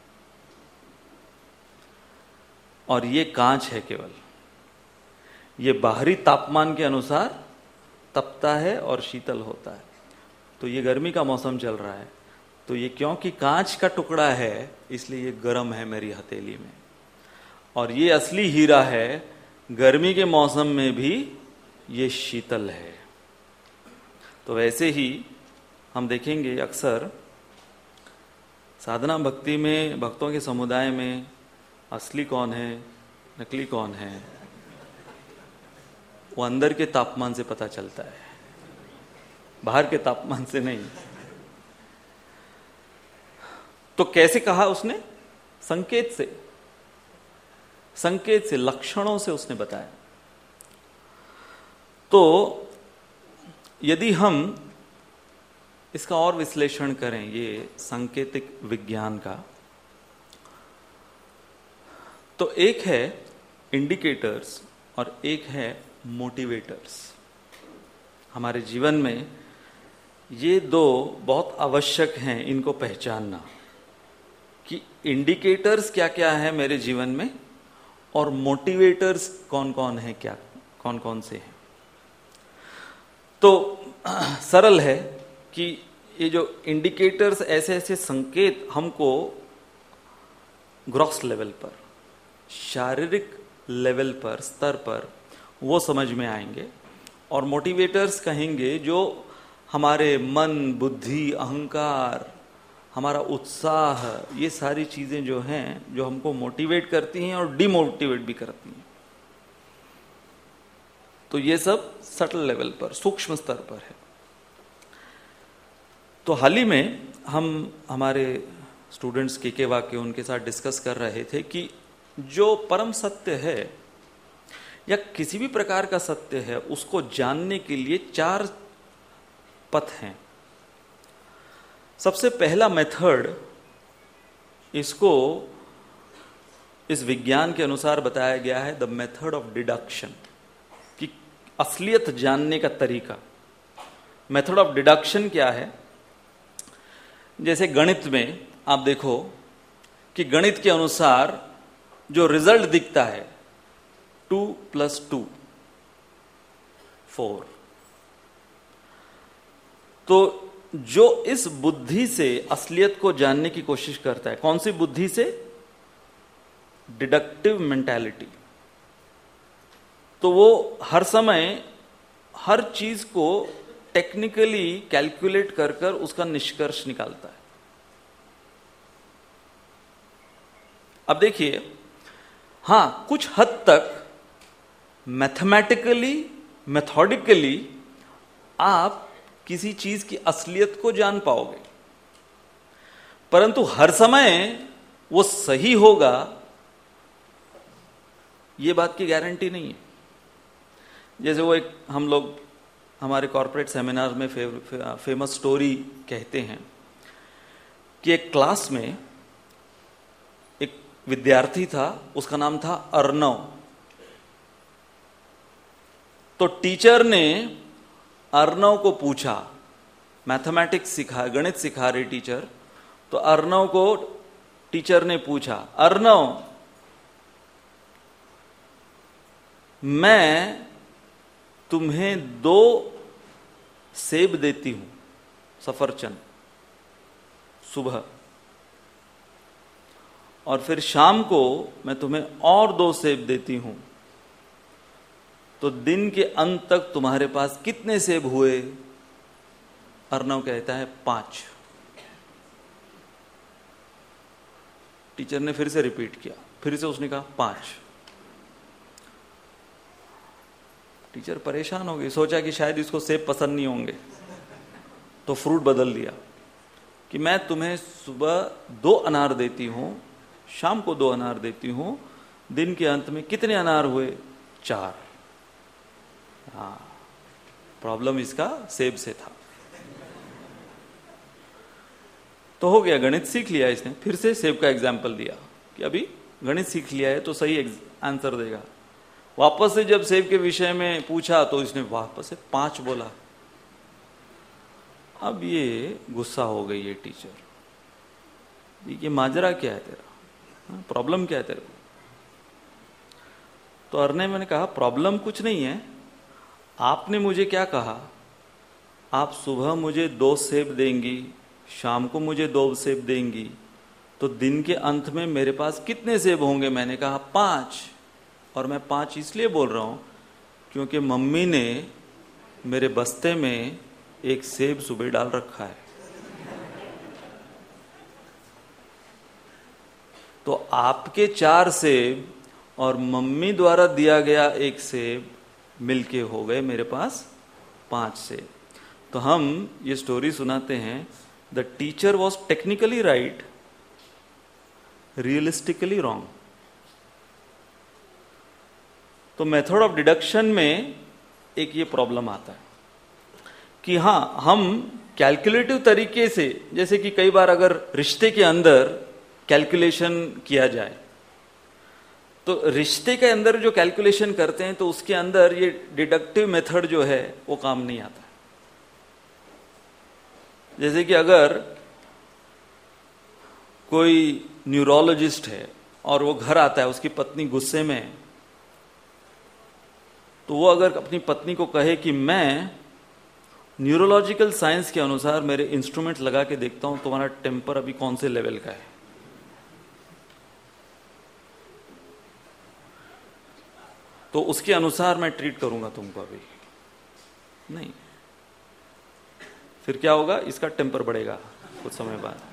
और ये कांच है केवल, ये बाहरी तापमान के अनुसार तपता है और शीतल होता है। तो ये गर्मी का मौसम चल रहा है, तो ये क्योंकि कांच का टुकड़ा है इसलिए ये गर्म है मेरी हथेली में, और ये असली हीरा है, गर्मी के मौसम में भी ये शीतल है। तो वैसे ही हम देखेंगे अक्सर साधना भक्ति में, भक्तों के समुदाय में असली कौन है, नकली कौन है, वो अंदर के तापमान से पता चलता है, बाहर के तापमान से नहीं। तो कैसे कहा उसने? संकेत से, संकेत से, लक्षणों से उसने बताया। तो यदि हम इसका और विश्लेषण करें, ये सांकेतिक विज्ञान का, तो एक है इंडिकेटर्स और एक है मोटिवेटर्स। हमारे जीवन में ये दो बहुत आवश्यक हैं इनको पहचानना कि इंडिकेटर्स क्या क्या है मेरे जीवन में और मोटिवेटर्स कौन कौन है, क्या कौन कौन से हैं। तो सरल है कि ये जो इंडिकेटर्स, ऐसे ऐसे संकेत हमको ग्रॉस लेवल पर, शारीरिक लेवल पर, स्तर पर वो समझ में आएंगे, और मोटिवेटर्स कहेंगे जो हमारे मन, बुद्धि, अहंकार, हमारा उत्साह, ये सारी चीजें जो हैं जो हमको मोटिवेट करती हैं और डिमोटिवेट भी करती हैं। तो ये सब सटल लेवल पर, सूक्ष्म स्तर पर है। तो हाल ही में हम हमारे स्टूडेंट्स के के वाक्य उनके साथ डिस्कस कर रहे थे कि जो परम सत्य है या किसी भी प्रकार का सत्य है, उसको जानने के लिए चार पथ हैं। सबसे पहला मेथड, इसको इस विज्ञान के अनुसार बताया गया है द मेथड ऑफ डिडक्शन, कि असलियत जानने का तरीका। मेथड ऑफ डिडक्शन क्या है? जैसे गणित में आप देखो कि गणित के अनुसार जो रिजल्ट दिखता है, टू प्लस टू फोर, तो जो इस बुद्धि से असलियत को जानने की कोशिश करता है, कौन सी बुद्धि से? Deductive mentality. तो वो हर समय हर चीज को टेक्निकली कैलकुलेट कर कर उसका निष्कर्ष निकालता है। अब देखिए, हां, कुछ हद तक मैथमेटिकली, मेथोडिकली आप किसी चीज की असलियत को जान पाओगे, परंतु हर समय वो सही होगा ये बात की गारंटी नहीं है। जैसे वो एक हम लोग हमारे कॉर्पोरेट सेमिनार में फे, फे, फेमस स्टोरी कहते हैं कि एक क्लास में एक विद्यार्थी था, उसका नाम था अर्णव। तो टीचर ने अर्णव को पूछा, मैथमेटिक्स सिखा, गणित सिखा रही टीचर, तो अर्णव को टीचर ने पूछा, अर्णव, मैं तुम्हें दो सेब देती हूं, सफरचंद, सुबह, और फिर शाम को मैं तुम्हें और दो सेब देती हूं, तो दिन के अंत तक तुम्हारे पास कितने सेब हुए? अर्णव कहता है पांच। टीचर ने फिर से रिपीट किया, फिर से उसने कहा पांच। टीचर परेशान हो गई, सोचा कि शायद इसको सेब पसंद नहीं होंगे, तो फ्रूट बदल दिया कि मैं तुम्हें सुबह दो अनार देती हूं, शाम को दो अनार देती हूं, दिन के अंत में कितने अनार हुए? चार। हाँ, प्रॉब्लम इसका सेब से था। तो हो गया, गणित सीख लिया इसने। फिर से सेब का एग्जाम्पल दिया कि अभी गणित सीख लिया है तो सही आंसर देगा। वापस से जब सेब के विषय में पूछा तो इसने वापस से पांच बोला। अब ये गुस्सा हो गई है टीचर, ये माजरा क्या है तेरा, प्रॉब्लम क्या है तेरा? तो अर्णव मैंने कहा, प्रॉब्लम कुछ नहीं है, आपने मुझे क्या कहा, आप सुबह मुझे दो सेब देंगी, शाम को मुझे दो सेब देंगी, तो दिन के अंत में मेरे पास कितने सेब होंगे? मैंने कहा पांच। और मैं पांच इसलिए बोल रहा हूं क्योंकि मम्मी ने मेरे बस्ते में एक सेब सुबह डाल रखा है। तो आपके चार सेब और मम्मी द्वारा दिया गया एक सेब मिलके हो गए मेरे पास पांच सेब। तो हम ये स्टोरी सुनाते हैं, the teacher was technically right, realistically wrong. तो मेथड ऑफ डिडक्शन में एक ये प्रॉब्लम आता है कि हां, हम कैलकुलेटिव तरीके से, जैसे कि कई बार अगर रिश्ते के अंदर कैलकुलेशन किया जाए, तो रिश्ते के अंदर जो कैलकुलेशन करते हैं तो उसके अंदर ये डिडक्टिव मेथड जो है वो काम नहीं आता। जैसे कि अगर कोई न्यूरोलॉजिस्ट है और वो घर आता है, उसकी पत्नी गुस्से में है, तो वो अगर अपनी पत्नी को कहे कि मैं न्यूरोलॉजिकल साइंस के अनुसार मेरे इंस्ट्रूमेंट लगा के देखता हूं तुम्हारा टेम्पर अभी कौन से लेवल का है, तो उसके अनुसार मैं ट्रीट करूंगा तुमको, अभी नहीं, फिर क्या होगा, इसका टेम्पर बढ़ेगा कुछ समय बाद।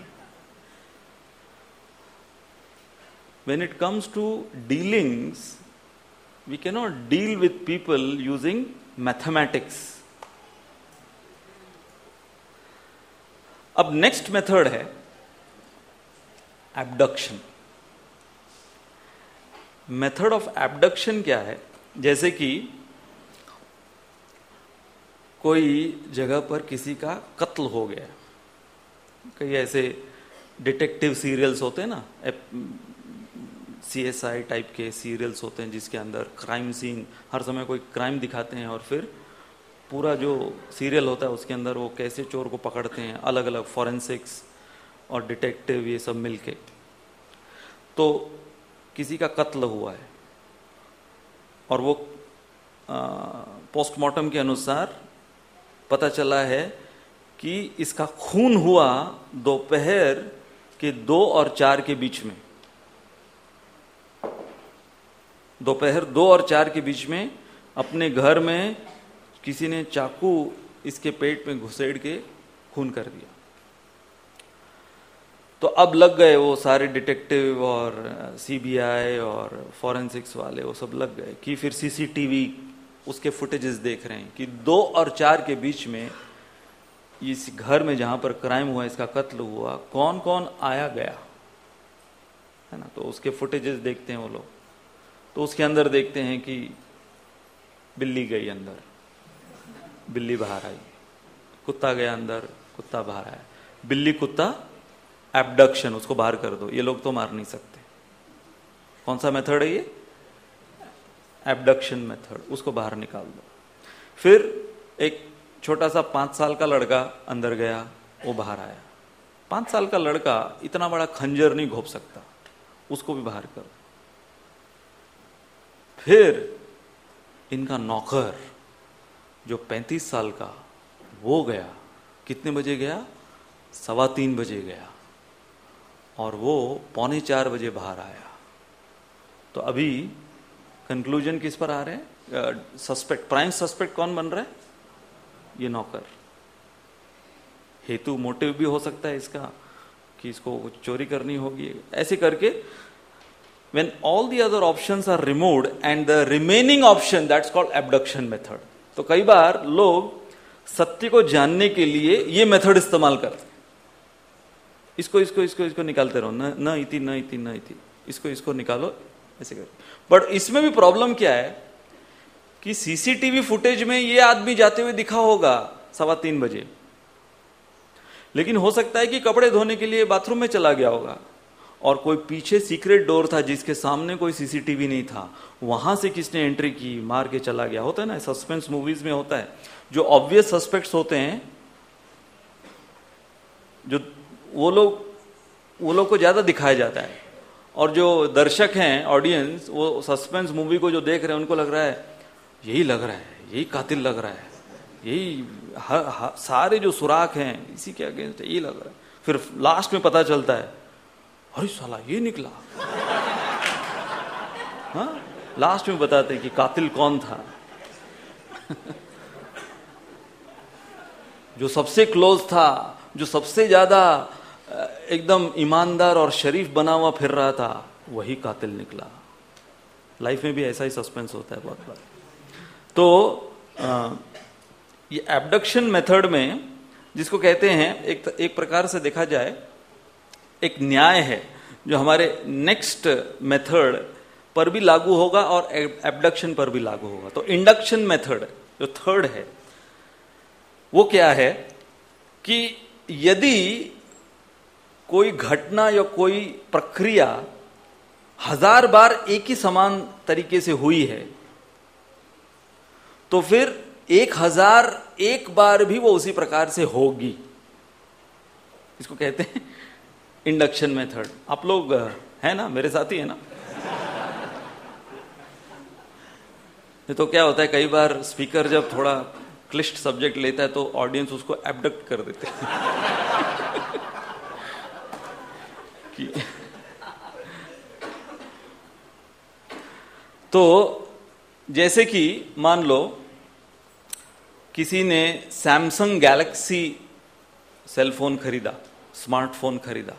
When it comes to dealings, we cannot deal with people using mathematics. अब नेक्स्ट मेथड है एब्डक्शन। मेथड ऑफ एब्डक्शन क्या है? जैसे कि कोई जगह पर किसी का कत्ल हो गया, कई ऐसे डिटेक्टिव सीरियल्स होते हैं ना, सी एस आई टाइप के सीरियल्स होते हैं जिसके अंदर क्राइम सीन, हर समय कोई क्राइम दिखाते हैं और फिर पूरा जो सीरियल होता है उसके अंदर वो कैसे चोर को पकड़ते हैं, अलग अलग फॉरेंसिक्स और डिटेक्टिव ये सब मिलके। तो किसी का कत्ल हुआ है और वो पोस्टमार्टम के अनुसार पता चला है कि इसका खून हुआ दोपहर के दो और चार के बीच में। दोपहर दो और चार के बीच में अपने घर में किसी ने चाकू इसके पेट में घुसेड़ के खून कर दिया। तो अब लग गए वो सारे डिटेक्टिव और सीबीआई और फॉरेंसिक्स वाले, वो सब लग गए कि फिर सीसीटीवी उसके फुटेजेस देख रहे हैं कि दो और चार के बीच में इस घर में जहां पर क्राइम हुआ, इसका कत्ल हुआ, कौन कौन आया गया है ना। तो उसके फुटेजेस देखते हैं वो लोग। तो उसके अंदर देखते हैं कि बिल्ली गई अंदर, बिल्ली बाहर आई, कुत्ता गया अंदर, कुत्ता बाहर आया। बिल्ली कुत्ता एब्डक्शन, उसको बाहर कर दो, ये लोग तो मार नहीं सकते। कौन सा मेथड है ये? एब्डक्शन मेथड, उसको बाहर निकाल दो। फिर एक छोटा सा पांच साल का लड़का अंदर गया, वो बाहर आया। पांच साल का लड़का इतना बड़ा खंजर नहीं घोंप सकता, उसको भी बाहर करो। फिर इनका नौकर जो पैंतीस साल का, वो गया। कितने बजे गया? सवा तीन बजे गया, और वो पौने चार बजे बाहर आया। तो अभी कंक्लूजन किस पर आ रहे हैं? सस्पेक्ट, प्राइम सस्पेक्ट कौन बन रहा है? ये नौकर। हेतु मोटिव भी हो सकता है इसका कि इसको कुछ चोरी करनी होगी, ऐसे करके when all the other options are removed and the remaining option, that's called abduction method. तो कई बार लोग सत्य को जानने के लिए ये मेथड इस्तेमाल करते हैं। इसको इसको इसको इसको निकालते रहो, न न इति न इति न इति, इसको इसको निकालो, ऐसे करो। बट इसमें भी प्रॉब्लम क्या है कि सीसीटीवी फुटेज में ये आदमी जाते हुए दिखा होगा सवा तीन बजे, लेकिन हो सकता है कि कपड़े धोने के लिए बाथरूम में चला गया होगा, और कोई पीछे सीक्रेट डोर था जिसके सामने कोई सीसीटीवी नहीं था, वहां से किसने एंट्री की, मार के चला गया। होता है ना, सस्पेंस मूवीज में होता है, जो ऑब्वियस सस्पेक्ट्स होते हैं, जो वो लोग वो लोग को ज्यादा दिखाया जाता है, और जो दर्शक हैं, ऑडियंस, वो सस्पेंस मूवी को जो देख रहे हैं उनको लग रहा है यही लग रहा है, यही कातिल लग रहा है, यही हर, हर, सारे जो सुराख हैं इसी के अगेंस्ट यही लग रहा है। फिर लास्ट में पता चलता है अरे साला ये निकला। हाँ, लास्ट में बताते हैं कि कातिल कौन था। जो सबसे क्लोज था, जो सबसे ज्यादा एकदम ईमानदार और शरीफ बना हुआ फिर रहा था, वही कातिल निकला। लाइफ में भी ऐसा ही सस्पेंस होता है बहुत बार। तो आ, ये एब्डक्शन मेथड में, जिसको कहते हैं, एक एक प्रकार से देखा जाए एक न्याय है जो हमारे नेक्स्ट मेथड पर भी लागू होगा और एब्डक्शन पर भी लागू होगा। तो इंडक्शन मेथड जो थर्ड है, वो क्या है कि यदि कोई घटना या कोई प्रक्रिया हजार बार एक ही समान तरीके से हुई है, तो फिर एक हजार एक बार भी वो उसी प्रकार से होगी। इसको कहते हैं इंडक्शन मेथड। आप लोग है ना, मेरे साथ ही है ना। तो क्या होता है, कई बार स्पीकर जब थोड़ा क्लिष्ट सब्जेक्ट लेता है तो ऑडियंस उसको एब्डक्ट कर देते हैं। कि तो जैसे कि मान लो किसी ने सैमसंग गैलेक्सी सेलफोन खरीदा, स्मार्टफोन खरीदा,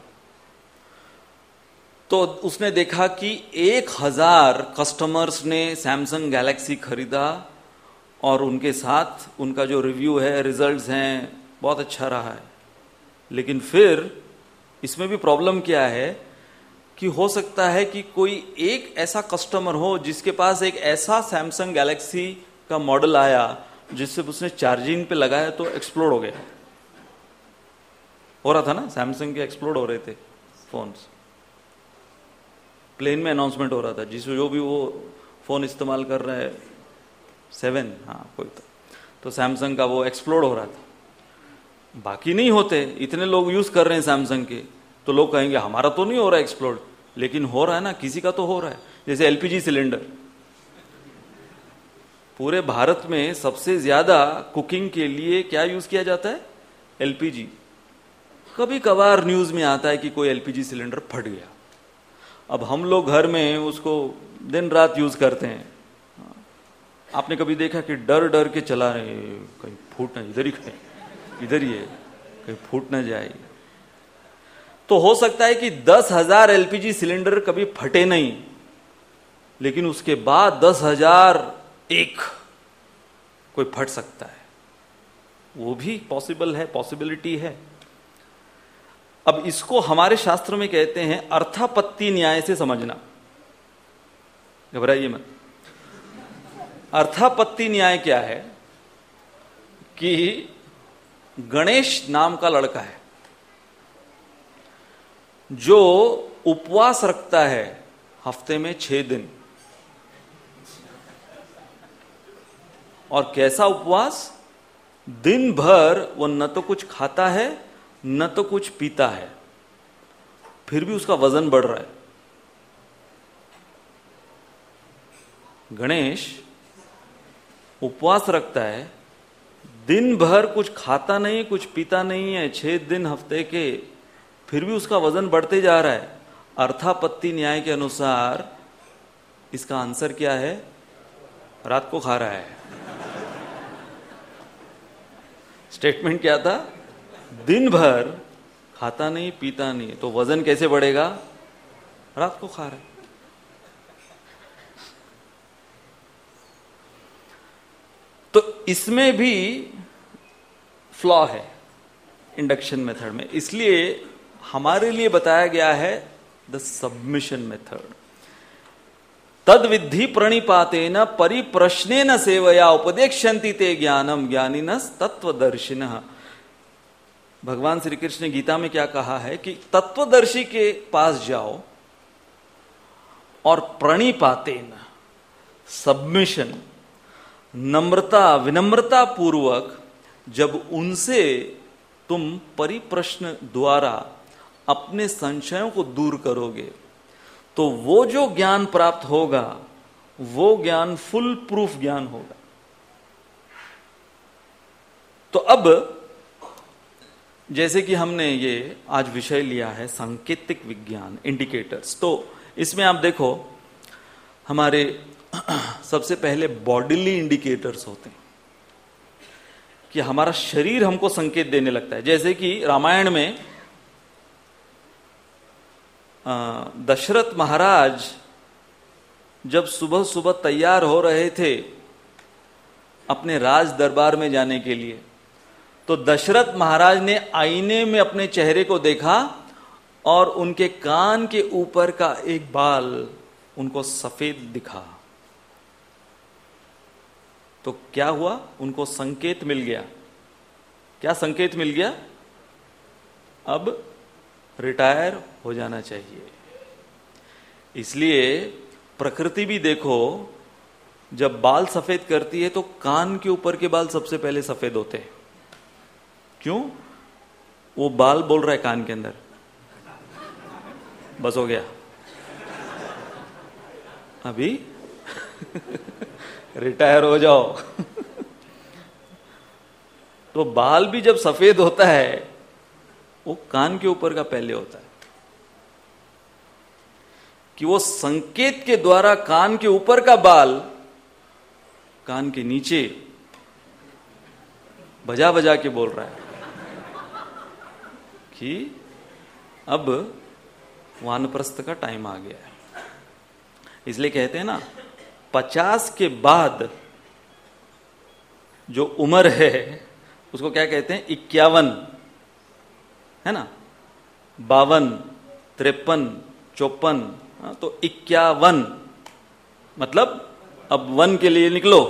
तो उसने देखा कि एक हजार कस्टमर्स ने सैमसंग गैलेक्सी खरीदा और उनके साथ उनका जो रिव्यू है, रिजल्ट्स हैं, बहुत अच्छा रहा है। लेकिन फिर इसमें भी प्रॉब्लम क्या है कि हो सकता है कि कोई एक ऐसा कस्टमर हो जिसके पास एक ऐसा सैमसंग गैलेक्सी का मॉडल आया जिससे उसने चार्जिंग पे लगाया तो एक्सप्लोड हो गया। हो रहा था ना, सैमसंग के एक्सप्लोड हो रहे थे फोन्स, प्लेन में अनाउंसमेंट हो रहा था, जिस जो भी वो फोन इस्तेमाल कर रहा है, सेवन, हाँ कोई तो, तो सैमसंग का वो एक्सप्लोड हो रहा था। बाकी नहीं होते, इतने लोग यूज कर रहे हैं सैमसंग के, तो लोग कहेंगे हमारा तो नहीं हो रहा एक्सप्लोड, लेकिन हो रहा है ना, किसी का तो हो रहा है। जैसे एलपीजी सिलेंडर, पूरे भारत में सबसे ज्यादा कुकिंग के लिए क्या यूज किया जाता है? एलपीजी, कभी कभार न्यूज में आता है कि कोई एलपीजी सिलेंडर फट गया। अब हम लोग घर में उसको दिन रात यूज करते हैं। आपने कभी देखा कि डर डर के चला रहे, कहीं फूट ना, इधर ही कहीं इधर ही है, कहीं फूट ना जाए। तो हो सकता है कि दस हजार एलपीजी सिलेंडर कभी फटे नहीं, लेकिन उसके बाद दस हजार एक कोई फट सकता है, वो भी पॉसिबल है, पॉसिबिलिटी है। अब इसको हमारे शास्त्र में कहते हैं अर्थापत्ति न्याय से समझना, घबराइए मत। अर्थापत्ति न्याय क्या है कि गणेश नाम का लड़का है जो उपवास रखता है हफ्ते में छह दिन। और कैसा उपवास? दिन भर वो न तो कुछ खाता है न तो कुछ पीता है, फिर भी उसका वजन बढ़ रहा है। गणेश उपवास रखता है, दिन भर कुछ खाता नहीं कुछ पीता नहीं है, छह दिन हफ्ते के, फिर भी उसका वजन बढ़ते जा रहा है। अर्थापत्ति न्याय के अनुसार इसका आंसर क्या है? रात को खा रहा है। स्टेटमेंट क्या था? दिन भर खाता नहीं पीता नहीं, तो वजन कैसे बढ़ेगा? रात को खा रहा है। तो इसमें भी फ्लॉ है इंडक्शन मेथड में, इसलिए हमारे लिए बताया गया है द सबमिशन मेथड। तद विद्धि प्रणिपातेन परिप्रश्नेन सेवया उपदेक्ष्यन्ति ते ज्ञानम ज्ञानिनस् तत्वदर्शिनः। भगवान श्री कृष्ण ने गीता में क्या कहा है कि तत्वदर्शी के पास जाओ और प्रणिपातेन, सबमिशन, नम्रता विनम्रता पूर्वक जब उनसे तुम परिप्रश्न द्वारा अपने संशयों को दूर करोगे, तो वो जो ज्ञान प्राप्त होगा वो ज्ञान फुल प्रूफ ज्ञान होगा। तो अब जैसे कि हमने ये आज विषय लिया है सांकेतिक विज्ञान, इंडिकेटर्स, तो इसमें आप देखो हमारे सबसे पहले बॉडीली इंडिकेटर्स होते हैं कि हमारा शरीर हमको संकेत देने लगता है। जैसे कि रामायण में दशरथ महाराज जब सुबह सुबह तैयार हो रहे थे अपने राज दरबार में जाने के लिए, तो दशरथ महाराज ने आईने में अपने चेहरे को देखा और उनके कान के ऊपर का एक बाल उनको सफेद दिखा। तो क्या हुआ? उनको संकेत मिल गया। क्या संकेत मिल गया? अब रिटायर हो जाना चाहिए। इसलिए प्रकृति भी देखो, जब बाल सफेद करती है तो कान के ऊपर के बाल सबसे पहले सफेद होते हैं। क्यों? वो बाल बोल रहा है कान के अंदर, बस हो गया अभी रिटायर हो जाओ। तो बाल भी जब सफेद होता है वो कान के ऊपर का पहले होता है, कि वो संकेत के द्वारा कान के ऊपर का बाल कान के नीचे बजा बजा के बोल रहा है कि अब वानप्रस्थ का टाइम आ गया है। इसलिए कहते हैं ना, पचास के बाद जो उम्र है उसको क्या कहते हैं? इक्यावन, है ना, बावन, तिरपन, चौपन, तो इक्यावन मतलब अब वन के लिए निकलो,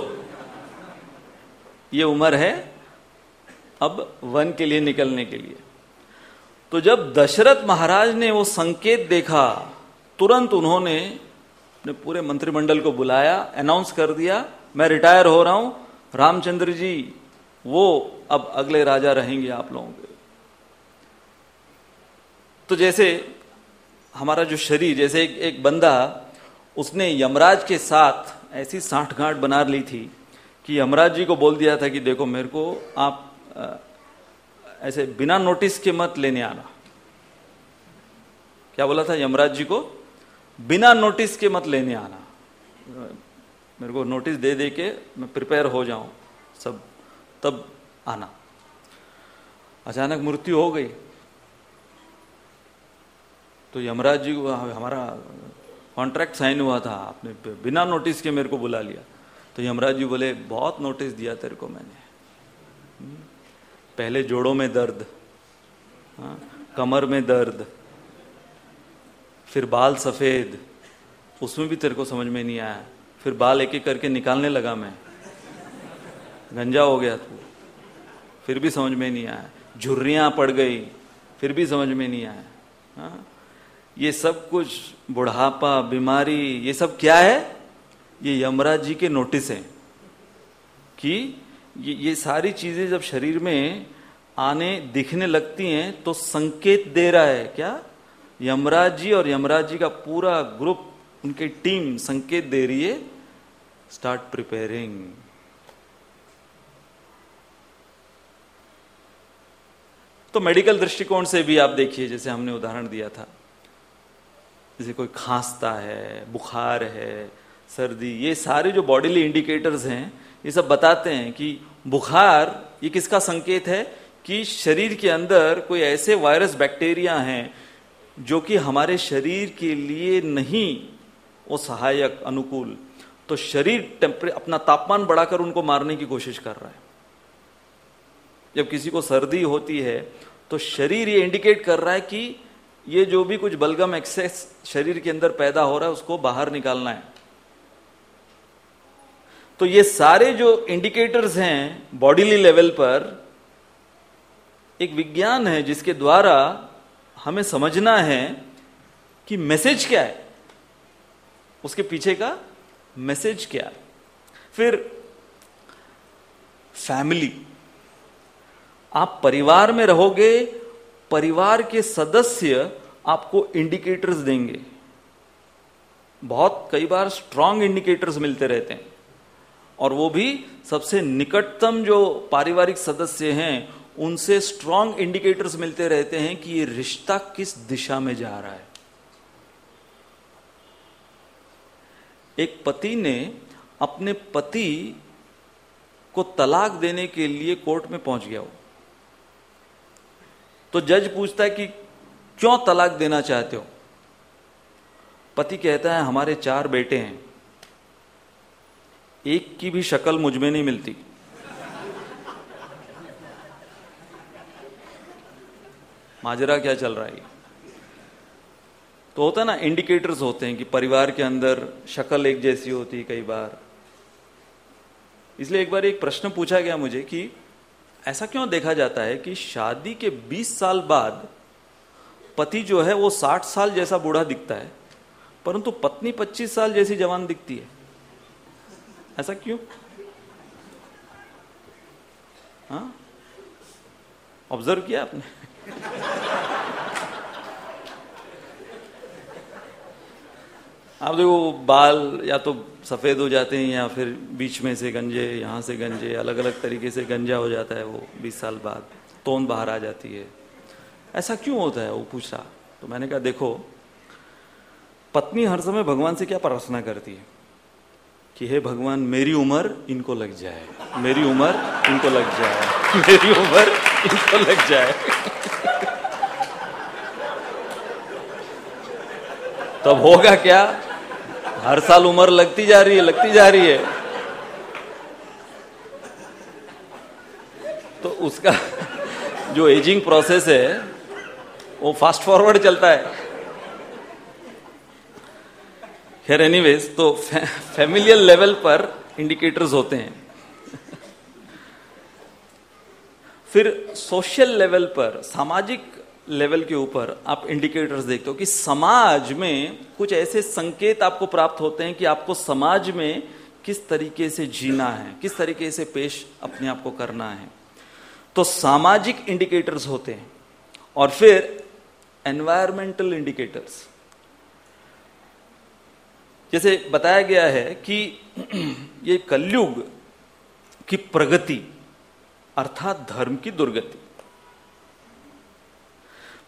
ये उम्र है अब वन के लिए निकलने के लिए। तो जब दशरथ महाराज ने वो संकेत देखा, तुरंत उन्होंने अपने पूरे मंत्रिमंडल को बुलाया, अनाउंस कर दिया मैं रिटायर हो रहा हूं, रामचंद्र जी वो अब अगले राजा रहेंगे आप लोगों के। तो जैसे हमारा जो शरीर, जैसे एक, एक बंदा उसने यमराज के साथ ऐसी साठगांठ बना ली थी कि यमराज जी को बोल दिया था कि देखो मेरे को आप ऐसे बिना नोटिस के मत लेने आना। क्या बोला था यमराज जी को? बिना नोटिस के मत लेने आना। मेरे को नोटिस दे दे के मैं प्रिपेयर हो जाऊं सब, तब आना। अचानक मृत्यु हो गई तो यमराज जी को, हमारा कॉन्ट्रैक्ट साइन हुआ था, आपने बिना नोटिस के मेरे को बुला लिया। तो यमराज जी बोले बहुत नोटिस दिया तेरे को मैंने। पहले जोड़ों में दर्द, हाँ, कमर में दर्द, फिर बाल सफेद, उसमें भी तेरे को समझ में नहीं आया। फिर बाल एक एक करके निकालने लगा मैं, गंजा हो गया तू, फिर भी समझ में नहीं आया। झुर्रियां पड़ गई, फिर भी समझ में नहीं आया। हाँ? ये सब कुछ बुढ़ापा, बीमारी, ये सब क्या है? ये यमराज जी के नोटिस हैं कि ये, ये सारी चीजें जब शरीर में आने दिखने लगती हैं तो संकेत दे रहा है। क्या? यमराज जी और यमराज जी का पूरा ग्रुप, उनकी टीम संकेत दे रही है, स्टार्ट प्रिपेयरिंग। तो मेडिकल दृष्टिकोण से भी आप देखिए, जैसे हमने उदाहरण दिया था, जैसे कोई खांसता है, बुखार है, सर्दी, ये सारे जो बॉडीली इंडिकेटर्स हैं, ये सब बताते हैं कि बुखार ये किसका संकेत है? कि शरीर के अंदर कोई ऐसे वायरस, बैक्टीरिया हैं जो कि हमारे शरीर के लिए नहीं वो सहायक, अनुकूल। तो शरीर टेम्परे अपना तापमान बढ़ाकर उनको मारने की कोशिश कर रहा है। जब किसी को सर्दी होती है तो शरीर ये इंडिकेट कर रहा है कि ये जो भी कुछ बलगम, एक्सेस शरीर के अंदर पैदा हो रहा है उसको बाहर निकालना है। तो ये सारे जो इंडिकेटर्स हैं बॉडीली लेवल पर, एक विज्ञान है जिसके द्वारा हमें समझना है कि मैसेज क्या है, उसके पीछे का मैसेज क्या है। फिर फैमिली, आप परिवार में रहोगे, परिवार के सदस्य आपको इंडिकेटर्स देंगे। बहुत कई बार स्ट्रांग इंडिकेटर्स मिलते रहते हैं, और वो भी सबसे निकटतम जो पारिवारिक सदस्य हैं उनसे स्ट्रांग इंडिकेटर्स मिलते रहते हैं कि ये रिश्ता किस दिशा में जा रहा है। एक पति ने अपने पति को तलाक देने के लिए कोर्ट में पहुंच गया हो, तो जज पूछता है कि क्यों तलाक देना चाहते हो? पति कहता है हमारे चार बेटे हैं, एक की भी शक्ल मुझ में नहीं मिलती। माजरा क्या चल रहा है? तो होता है ना, इंडिकेटर्स होते हैं कि परिवार के अंदर शक्ल एक जैसी होती है कई बार। इसलिए एक बार एक प्रश्न पूछा गया मुझे कि ऐसा क्यों देखा जाता है कि शादी के बीस साल बाद पति जो है वो साठ साल जैसा बूढ़ा दिखता है, परंतु पत्नी पच्चीस साल जैसी जवान दिखती है? ऐसा क्यों? हाँ, ऑब्जर्व किया आपने? आप देखो, बाल या तो सफेद हो जाते हैं या फिर बीच में से गंजे, यहां से गंजे, अलग अलग तरीके से गंजा हो जाता है वो बीस साल बाद, तोन बाहर आ जाती है। ऐसा क्यों होता है? वो पूछा। तो मैंने कहा देखो, पत्नी हर समय भगवान से क्या प्रार्थना करती है कि हे भगवान मेरी उम्र इनको लग जाए, मेरी उम्र इनको लग जाए, मेरी उम्र इनको लग जाए। तब होगा क्या? हर साल उम्र लगती जा रही है, लगती जा रही है। तो उसका जो एजिंग प्रोसेस है वो फास्ट फॉरवर्ड चलता है। खैर एनीवेज, तो फै, फैमिलियल लेवल पर इंडिकेटर्स होते हैं। फिर सोशल लेवल पर, सामाजिक लेवल के ऊपर आप इंडिकेटर्स देखते हो कि समाज में कुछ ऐसे संकेत आपको प्राप्त होते हैं कि आपको समाज में किस तरीके से जीना है, किस तरीके से पेश अपने आप को करना है। तो सामाजिक इंडिकेटर्स होते हैं। और फिर एनवायरमेंटल इंडिकेटर्स, जैसे बताया गया है कि ये कलयुग की प्रगति अर्थात धर्म की दुर्गति,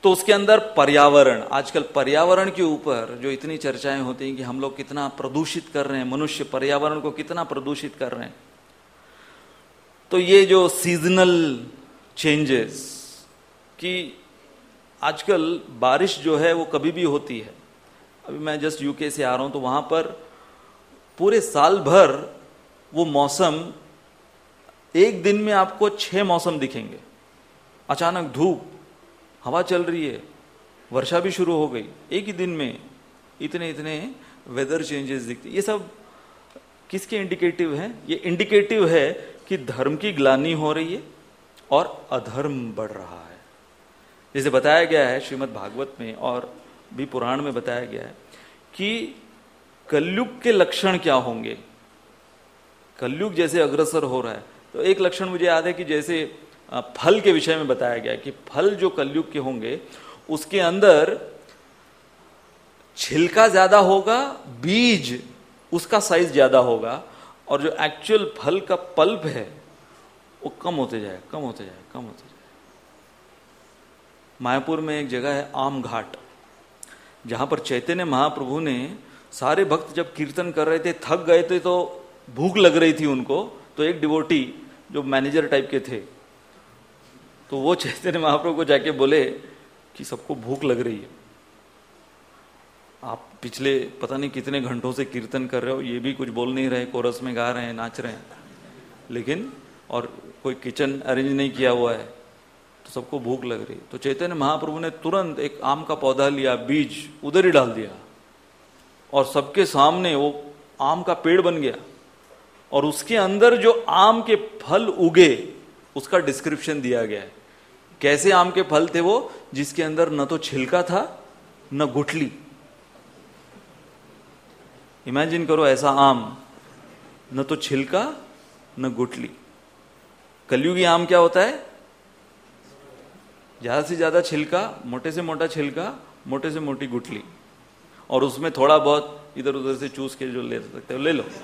तो उसके अंदर पर्यावरण, आजकल पर्यावरण के ऊपर जो इतनी चर्चाएं होती हैं कि हम लोग कितना प्रदूषित कर रहे हैं, मनुष्य पर्यावरण को कितना प्रदूषित कर रहे हैं। तो ये जो सीजनल चेंजेस, कि आजकल बारिश जो है वो कभी भी होती है। अभी मैं जस्ट यूके से आ रहा हूं, तो वहां पर पूरे साल भर वो मौसम, एक दिन में आपको छह मौसम दिखेंगे। अचानक धूप, हवा चल रही है, वर्षा भी शुरू हो गई, एक ही दिन में इतने इतने वेदर चेंजेस दिखते। ये सब किसके इंडिकेटिव है? ये इंडिकेटिव है कि धर्म की ग्लानि हो रही है और अधर्म बढ़ रहा है। जैसे बताया गया है श्रीमद् भागवत में और भी पुराण में बताया गया है कि कलयुग के लक्षण क्या होंगे। कलयुग जैसे अग्रसर हो रहा है, तो एक लक्षण मुझे याद है कि जैसे फल के विषय में बताया गया कि फल जो कलयुग के होंगे उसके अंदर छिलका ज्यादा होगा, बीज उसका साइज ज्यादा होगा, और जो एक्चुअल फल का पल्प है वो कम होते जाए कम होते जाए कम होते जाए। मायापुर में एक जगह है आम घाट, जहां पर चैतन्य महाप्रभु ने, सारे भक्त जब कीर्तन कर रहे थे, थक गए थे, तो भूख लग रही थी उनको, तो एक डिवोटी जो मैनेजर टाइप के थे, तो वो चैतन्य महाप्रभु को जाके बोले कि सबको भूख लग रही है, आप पिछले पता नहीं कितने घंटों से कीर्तन कर रहे हो, ये भी कुछ बोल नहीं रहे, कोरस में गा रहे हैं, नाच रहे हैं, लेकिन और कोई किचन अरेंज नहीं किया हुआ है, तो सबको भूख लग रही। तो चैतन्य महाप्रभु ने तुरंत एक आम का पौधा लिया, बीज उधर ही डाल दिया, और सबके सामने वो आम का पेड़ बन गया, और उसके अंदर जो आम के फल उगे उसका डिस्क्रिप्शन दिया गया है। कैसे आम के फल थे वो? जिसके अंदर न तो छिलका था न गुठली। इमेजिन करो ऐसा आम, न तो छिलका न गुठली। कलयुगी आम क्या होता है? ज्यादा से ज्यादा छिलका, मोटे से मोटा छिलका, मोटे से मोटी गुठली, और उसमें थोड़ा बहुत इधर उधर से चूस के जो ले सकते हो ले लो।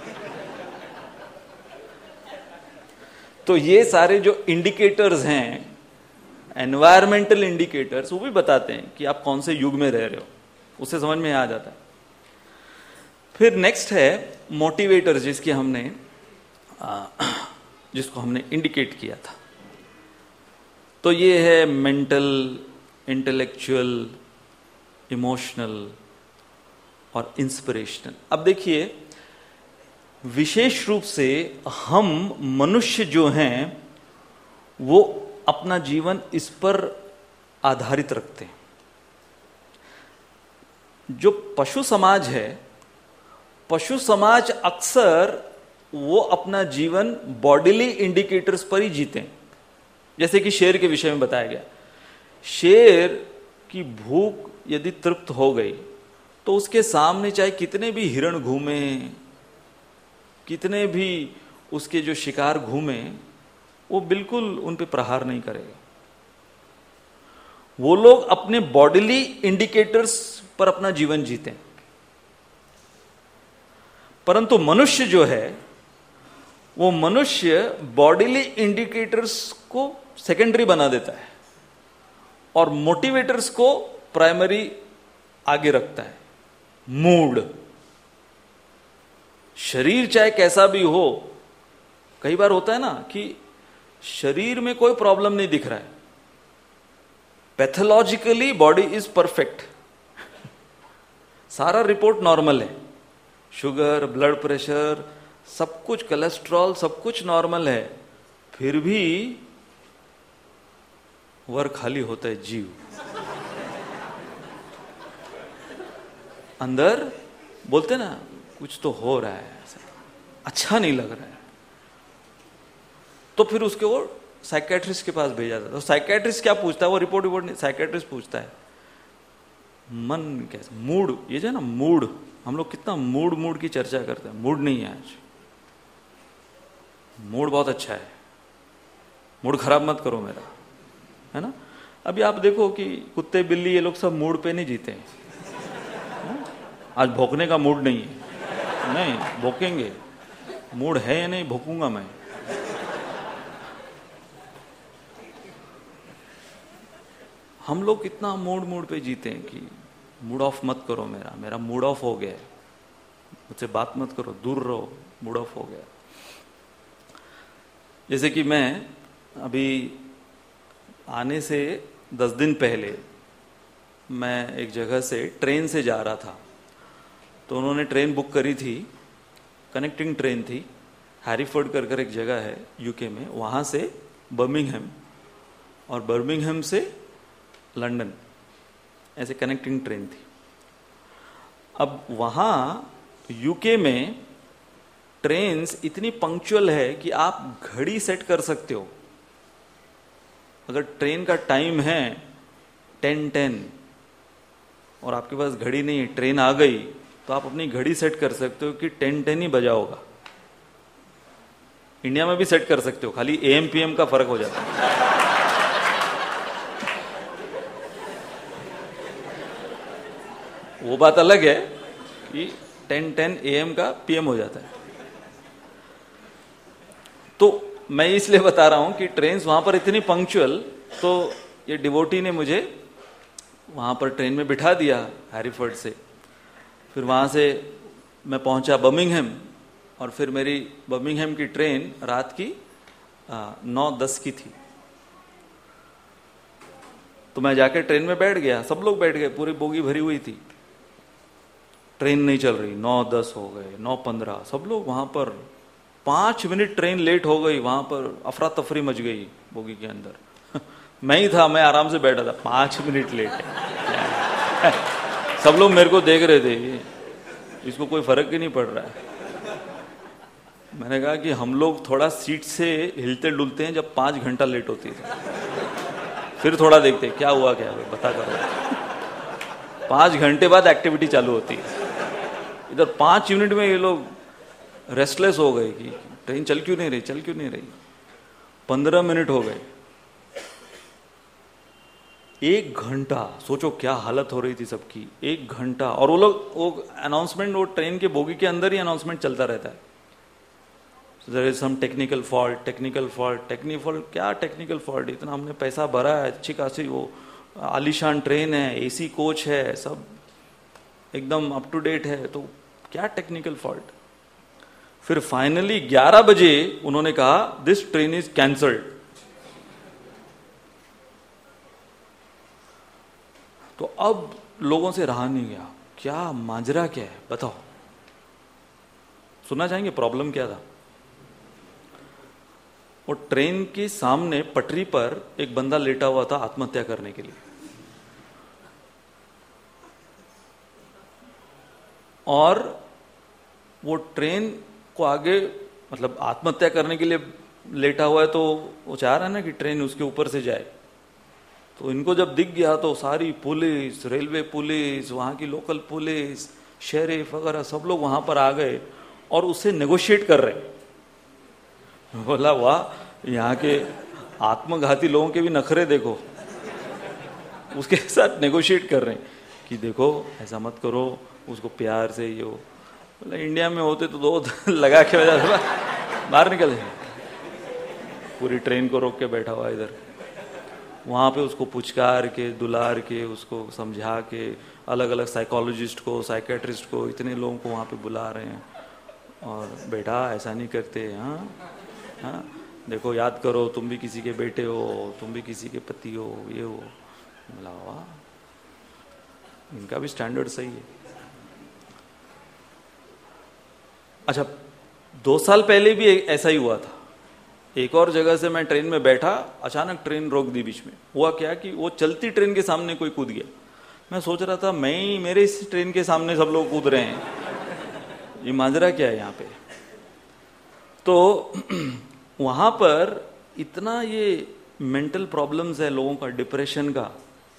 तो ये सारे जो इंडिकेटर्स हैं, एनवायरमेंटल इंडिकेटर्स, वो भी बताते हैं कि आप कौन से युग में रह रहे हो, उससे समझ में आ जाता है। फिर नेक्स्ट है मोटिवेटर्स, जिसकी हमने जिसको हमने इंडिकेट किया था। तो ये है मेंटल, इंटेलेक्चुअल, इमोशनल और इंस्पिरेशनल। अब देखिए, विशेष रूप से हम मनुष्य जो हैं वो अपना जीवन इस पर आधारित रखते हैं। जो पशु समाज है, पशु समाज अक्सर वो अपना जीवन बॉडीली इंडिकेटर्स पर ही जीते हैं। जैसे कि शेर के विषय में बताया गया, शेर की भूख यदि तृप्त हो गई तो उसके सामने चाहे कितने भी हिरण घूमे, कितने भी उसके जो शिकार घूमे, वो बिल्कुल उन पे प्रहार नहीं करेगा। वो लोग अपने बॉडीली इंडिकेटर्स पर अपना जीवन जीते हैं। परंतु मनुष्य जो है, वो मनुष्य बॉडीली इंडिकेटर्स को सेकेंडरी बना देता है और मोटिवेटर्स को प्राइमरी आगे रखता है। मूड, शरीर चाहे कैसा भी हो, कई बार होता है ना कि शरीर में कोई प्रॉब्लम नहीं दिख रहा है, पैथोलॉजिकली बॉडी इज परफेक्ट, सारा रिपोर्ट नॉर्मल है, शुगर, ब्लड प्रेशर, सब कुछ, कोलेस्ट्रॉल, सब कुछ नॉर्मल है, फिर भी वर खाली होता है जीव। अंदर बोलते ना कुछ तो हो रहा है, अच्छा नहीं लग रहा है, तो फिर उसके वो साइकेट्रिस्ट के पास भेजा जाता है। तो साइकेट्रिस्ट क्या पूछता है? वो रिपोर्ट रिपोर्ट नहीं, साइकेट्रिस्ट पूछता है मन कैसा, मूड, ये जो है ना मूड, हम लोग कितना मूड मूड की चर्चा करते हैं, मूड नहीं है आज, मूड बहुत अच्छा है, मूड खराब मत करो मेरा, है ना। अभी आप देखो कि कुत्ते बिल्ली ये लोग सब मूड पे नहीं जीते हैं। आज भौंकने का मूड नहीं है, नहीं भौंकेंगे, मूड है या नहीं, भौंकूंगा मैं। हम लोग कितना मूड मूड पे जीते हैं कि मूड ऑफ मत करो, मेरा मेरा मूड ऑफ हो गया है, मुझसे बात मत करो, दूर रहो, मूड ऑफ हो गया। जैसे कि मैं अभी आने से दस दिन पहले मैं एक जगह से ट्रेन से जा रहा था, तो उन्होंने ट्रेन बुक करी थी, कनेक्टिंग ट्रेन थी, हैरीफोर्ड कर कर एक जगह है यूके में, वहाँ से बर्मिंघम और बर्मिंघम से लंदन, ऐसे कनेक्टिंग ट्रेन थी। अब वहाँ यूके में ट्रेन्स इतनी पंक्चुअल है कि आप घड़ी सेट कर सकते हो। अगर ट्रेन का टाइम है टेन टेन और आपके पास घड़ी नहीं है, ट्रेन आ गई, तो आप अपनी घड़ी सेट कर सकते हो कि टेन टेन ही बजा होगा। इंडिया में भी सेट कर सकते हो, खाली एएम पीएम का फर्क हो जाता है। वो बात अलग है कि टेन टेन एएम का पीएम हो जाता है। तो मैं इसलिए बता रहा हूं कि ट्रेन्स वहां पर इतनी पंक्चुअल, तो ये डिवोटी ने मुझे वहां पर ट्रेन में बिठा दिया हैरीफोर्ड से। फिर वहां से मैं पहुंचा बर्मिंघम, और फिर मेरी बर्मिंघम की ट्रेन रात की नौ दस की थी। तो मैं जाके ट्रेन में बैठ गया, सब लोग बैठ गए, पूरी बोगी भरी हुई थी। ट्रेन नहीं चल रही, नौ दस हो गए, नौ पंद्रह, सब लोग वहां पर, पांच मिनट ट्रेन लेट हो गई, वहां पर अफरा तफरी मच गई बोगी के अंदर। मैं ही था, मैं आराम से बैठा था, पांच मिनट लेट है। सब लोग मेरे को देख रहे थे, इसको कोई फर्क ही नहीं पड़ रहा है। मैंने कहा कि हम लोग थोड़ा सीट से हिलते डुलते हैं जब पांच घंटा लेट होती है, फिर थोड़ा देखते क्या हुआ क्या हुआ बता करो। पांच घंटे बाद एक्टिविटी चालू होती है, इधर पांच मिनट में ये लोग रेस्टलेस हो गए कि ट्रेन चल क्यों नहीं रही, चल क्यों नहीं रही। पंद्रह मिनट हो गए, एक घंटा, सोचो क्या हालत हो रही थी सबकी, एक घंटा। और वो लोग वो अनाउंसमेंट, वो ट्रेन के बोगी के अंदर ही अनाउंसमेंट चलता रहता है, there is some technical fault, technical fault, technical fault. क्या टेक्निकल फॉल्ट, इतना हमने पैसा भरा है, अच्छी खासी वो आलीशान ट्रेन है, एसी कोच है, सब एकदम अप टू डेट है, तो क्या टेक्निकल फॉल्ट। फिर फाइनली ग्यारह बजे उन्होंने कहा दिस ट्रेन इज कैंसल्ड। तो अब लोगों से रहा नहीं गया, क्या माजरा क्या है बताओ, सुनना चाहेंगे प्रॉब्लम क्या था। वो ट्रेन के सामने पटरी पर एक बंदा लेटा हुआ था आत्महत्या करने के लिए, और वो ट्रेन को आगे, मतलब आत्महत्या करने के लिए लेटा हुआ है, तो वो चाह रहा है ना कि ट्रेन उसके ऊपर से जाए। तो इनको जब दिख गया तो सारी पुलिस, रेलवे पुलिस, वहां की लोकल पुलिस, शेरिफ वगैरह सब लोग वहां पर आ गए और उससे नेगोशिएट कर रहे। बोला वाह, यहाँ के आत्मघाती लोगों के भी नखरे देखो, उसके साथ नेगोशिएट कर रहे हैं कि देखो ऐसा मत करो, उसको प्यार से ये हो। बोला इंडिया में होते तो दो लगा के वजह बाहर निकल जाए। पूरी ट्रेन को रोक के बैठा हुआ इधर, वहाँ पे उसको पुचकार के, दुलार के, उसको समझा के, अलग अलग साइकोलॉजिस्ट को, साइकेट्रिस्ट को, इतने लोगों को वहाँ पे बुला रहे हैं, और बेटा ऐसा नहीं करते, हाँ हाँ देखो याद करो तुम भी किसी के बेटे हो, तुम भी किसी के पति हो, ये हो। बोला वाह, इनका भी स्टैंडर्ड सही है। अच्छा, दो साल पहले भी ऐसा ही हुआ था। एक और जगह से मैं ट्रेन में बैठा, अचानक ट्रेन रोक दी बीच में। हुआ क्या कि वो चलती ट्रेन के सामने कोई कूद गया। मैं सोच रहा था मैं ही, मेरे इस ट्रेन के सामने सब लोग कूद रहे हैं, ये माजरा क्या है यहाँ पे। तो वहां पर इतना ये मेंटल प्रॉब्लम्स है लोगों का, डिप्रेशन का,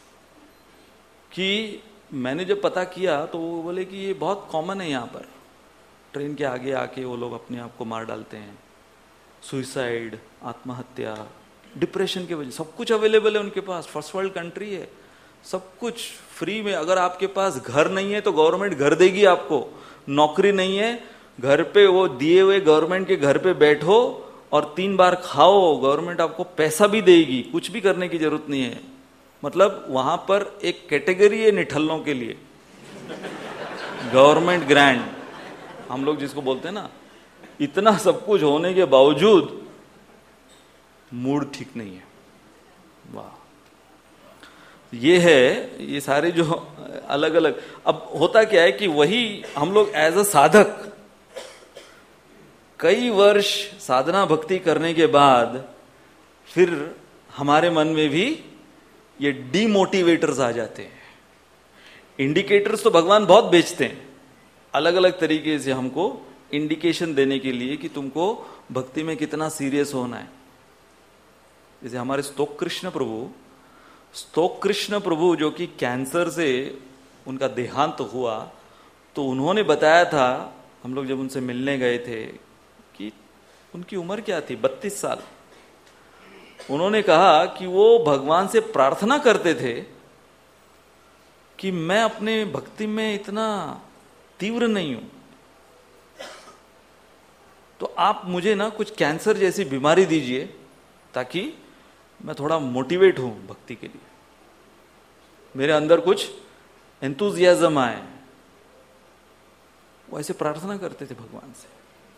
कि मैंने जब पता किया तो वो बोले कि ये बहुत कॉमन है यहाँ पर। ट्रेन के आगे आके वो लोग अपने आप को मार डालते हैं, सुइसाइड, आत्महत्या, डिप्रेशन की वजह। सब कुछ अवेलेबल है उनके पास, फर्स्ट वर्ल्ड कंट्री है, सब कुछ फ्री में। अगर आपके पास घर नहीं है तो गवर्नमेंट घर देगी आपको, नौकरी नहीं है घर पे वो दिए हुए गवर्नमेंट के घर पे बैठो और तीन बार खाओ, गवर्नमेंट आपको पैसा भी देगी, कुछ भी करने की जरूरत नहीं है। मतलब वहां पर एक कैटेगरी है निठल्लों के लिए, गवर्नमेंट ग्रांट हम लोग जिसको बोलते हैं ना। इतना सब कुछ होने के बावजूद मूड ठीक नहीं है। वाह, ये है, ये सारे जो अलग अलग। अब होता क्या है कि वही हम लोग एज अ साधक कई वर्ष साधना भक्ति करने के बाद फिर हमारे मन में भी ये डीमोटिवेटर्स आ जाते हैं। इंडिकेटर्स तो भगवान बहुत बेचते हैं, अलग अलग तरीके से हमको इंडिकेशन देने के लिए कि तुमको भक्ति में कितना सीरियस होना है। जैसे हमारे स्तोक कृष्ण प्रभु स्तोक कृष्ण प्रभु जो कि कैंसर से उनका देहांत हुआ, तो उन्होंने बताया था, हम लोग जब उनसे मिलने गए थे, कि उनकी उम्र क्या थी, बत्तीस साल। उन्होंने कहा कि वो भगवान से प्रार्थना करते थे कि मैं अपने भक्ति में इतना तीव्र नहीं हूं, तो आप मुझे ना कुछ कैंसर जैसी बीमारी दीजिए ताकि मैं थोड़ा मोटिवेट हूं भक्ति के लिए, मेरे अंदर कुछ एंथुजियाज्म आए। वो ऐसे प्रार्थना करते थे भगवान से।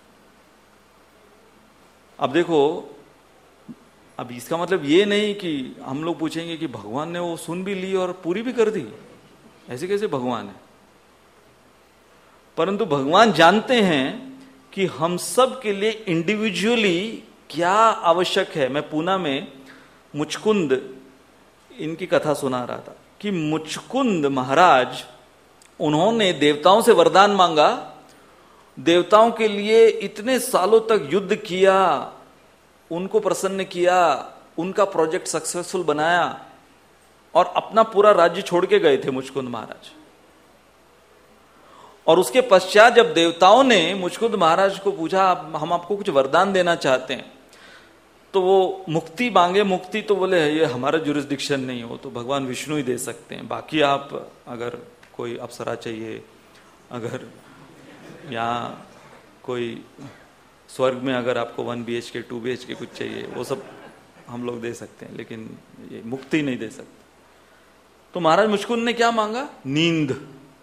अब देखो, अब इसका मतलब ये नहीं कि हम लोग पूछेंगे कि भगवान ने वो सुन भी ली और पूरी भी कर दी, ऐसे कैसे भगवान है। परंतु भगवान जानते हैं कि हम सब के लिए इंडिविजुअली क्या आवश्यक है। मैं पूना में मुचकुंद इनकी कथा सुना रहा था कि मुचकुंद महाराज, उन्होंने देवताओं से वरदान मांगा, देवताओं के लिए इतने सालों तक युद्ध किया, उनको प्रसन्न किया, उनका प्रोजेक्ट सक्सेसफुल बनाया और अपना पूरा राज्य छोड़ के गए थे मुचकुंद महाराज। और उसके पश्चात जब देवताओं ने मुचकुंद महाराज को पूछा, हम आपको कुछ वरदान देना चाहते हैं, तो वो मुक्ति मांगे। मुक्ति तो बोले ये हमारा जुरिस्डिक्शन नहीं हो, तो भगवान विष्णु ही दे सकते हैं। बाकी आप अगर कोई अप्सरा चाहिए, अगर यहाँ कोई स्वर्ग में अगर आपको one B H K two B H K कुछ चाहिए, वो सब हम लोग दे सकते हैं, लेकिन ये मुक्ति नहीं दे सकते। तो महाराज मुचकुंद ने क्या मांगा? नींद।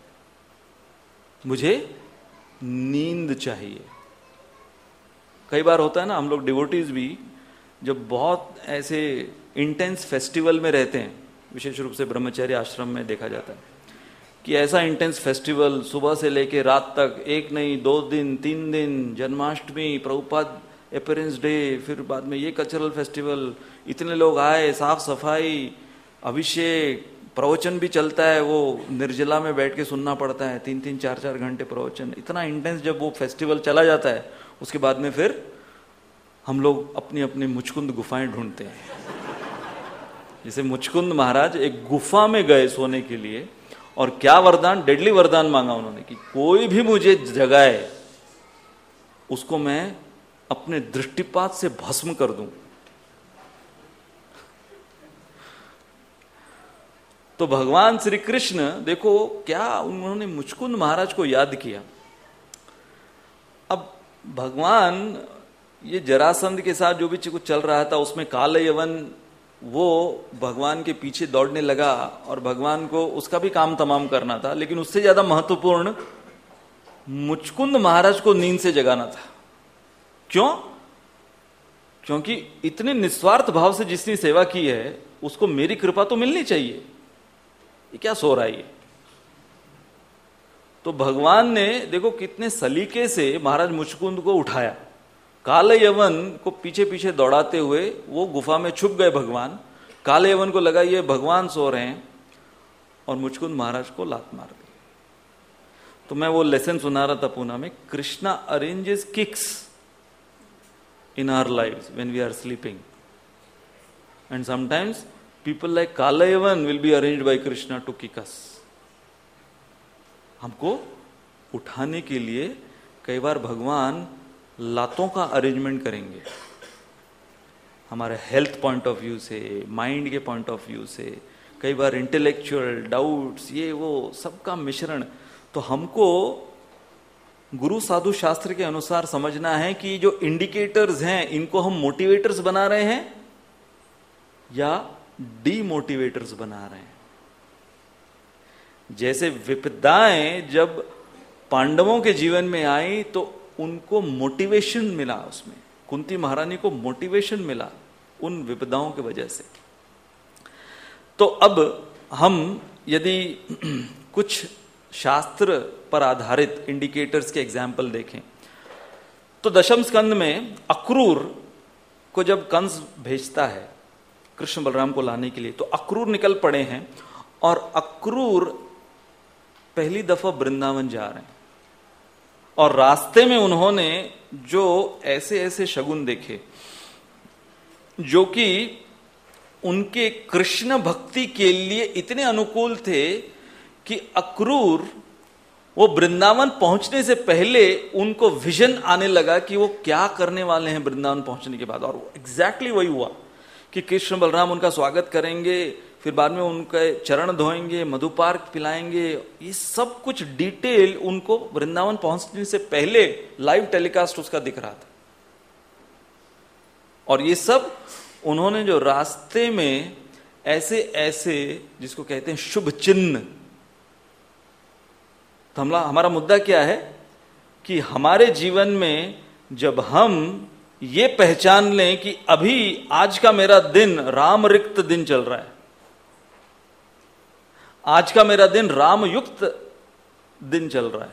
मुझे नींद चाहिए। कई बार होता है ना, हम लोग डिवोटीज भी जब बहुत ऐसे इंटेंस फेस्टिवल में रहते हैं, विशेष रूप से ब्रह्मचर्य आश्रम में देखा जाता है कि ऐसा इंटेंस फेस्टिवल सुबह से लेके रात तक, एक नहीं दो दिन तीन दिन, जन्माष्टमी, प्रभुपाद अपीयरेंस डे, फिर बाद में ये कल्चरल फेस्टिवल, इतने लोग आए, साफ सफाई, अभिषेक, प्रवचन भी चलता है, वो निर्जला में बैठ के सुनना पड़ता है, तीन तीन चार चार घंटे प्रवचन। इतना इंटेंस जब वो फेस्टिवल चला जाता है, उसके बाद में फिर हम लोग अपनी अपनी मुचकुंद गुफाएं ढूंढते हैं। जैसे मुचकुंद महाराज एक गुफा में गए सोने के लिए, और क्या वरदान, डेडली वरदान मांगा उन्होंने कि कोई भी मुझे जगाए उसको मैं अपने दृष्टिपात से भस्म कर दूं। तो भगवान श्री कृष्ण देखो क्या उन्होंने मुचकुंद महाराज को याद किया। अब भगवान ये जरासंध के साथ जो भी कुछ चल रहा था, उसमें काल यवन वो भगवान के पीछे दौड़ने लगा और भगवान को उसका भी काम तमाम करना था, लेकिन उससे ज्यादा महत्वपूर्ण मुचकुंद महाराज को नींद से जगाना था। क्यों? क्योंकि इतने निस्वार्थ भाव से जिसने सेवा की है उसको मेरी कृपा तो मिलनी चाहिए। ये क्या सो रहा है? तो भगवान ने देखो कितने सलीके से महाराज मुचकुंद को उठाया। काले यवन को पीछे पीछे दौड़ाते हुए वो गुफा में छुप गए भगवान। काले यवन को लगा ये भगवान सो रहे हैं और मुचकुंद महाराज को लात मार दी। तो मैं वो लेसन सुना रहा था पूना में, Krishna arranges kicks in our lives when we are sleeping, and sometimes people like Kalayavan will be arranged by Krishna to kick us. हमको उठाने के लिए कई बार भगवान लातों का अरेंजमेंट करेंगे, हमारे हेल्थ पॉइंट ऑफ व्यू से, माइंड के पॉइंट ऑफ व्यू से, कई बार इंटेलेक्चुअल डाउट्स, ये वो सबका मिश्रण। तो हमको गुरु साधु शास्त्र के अनुसार समझना है कि जो इंडिकेटर्स हैं इनको हम मोटिवेटर्स बना रहे हैं या डीमोटिवेटर्स बना रहे हैं। जैसे विपदाएं जब पांडवों के जीवन में आई तो उनको मोटिवेशन मिला, उसमें कुंती महारानी को मोटिवेशन मिला उन विपदाओं की वजह से। तो अब हम यदि कुछ शास्त्र पर आधारित इंडिकेटर्स के एग्जाम्पल देखें तो दशम स्कंद में अक्रूर को जब कंस भेजता है कृष्ण बलराम को लाने के लिए, तो अक्रूर निकल पड़े हैं और अक्रूर पहली दफा वृंदावन जा रहे हैं और रास्ते में उन्होंने जो ऐसे ऐसे शगुन देखे जो कि उनके कृष्ण भक्ति के लिए इतने अनुकूल थे कि अक्रूर वो वृंदावन पहुंचने से पहले उनको विजन आने लगा कि वो क्या करने वाले हैं वृंदावन पहुंचने के बाद। और एग्जैक्टली वही हुआ कि कृष्ण बलराम उनका स्वागत करेंगे, फिर बाद में उनके चरण धोएंगे, मधुपार्क पिलाएंगे। ये सब कुछ डिटेल उनको वृंदावन पहुंचने से पहले लाइव टेलीकास्ट उसका दिख रहा था। और ये सब उन्होंने जो रास्ते में ऐसे ऐसे जिसको कहते हैं शुभ चिन्ह, तो हमला हमारा मुद्दा क्या है कि हमारे जीवन में जब हम ये पहचान लें कि अभी आज का मेरा दिन राम रिक्त दिन चल रहा है, आज का मेरा दिन राम युक्त दिन चल रहा है,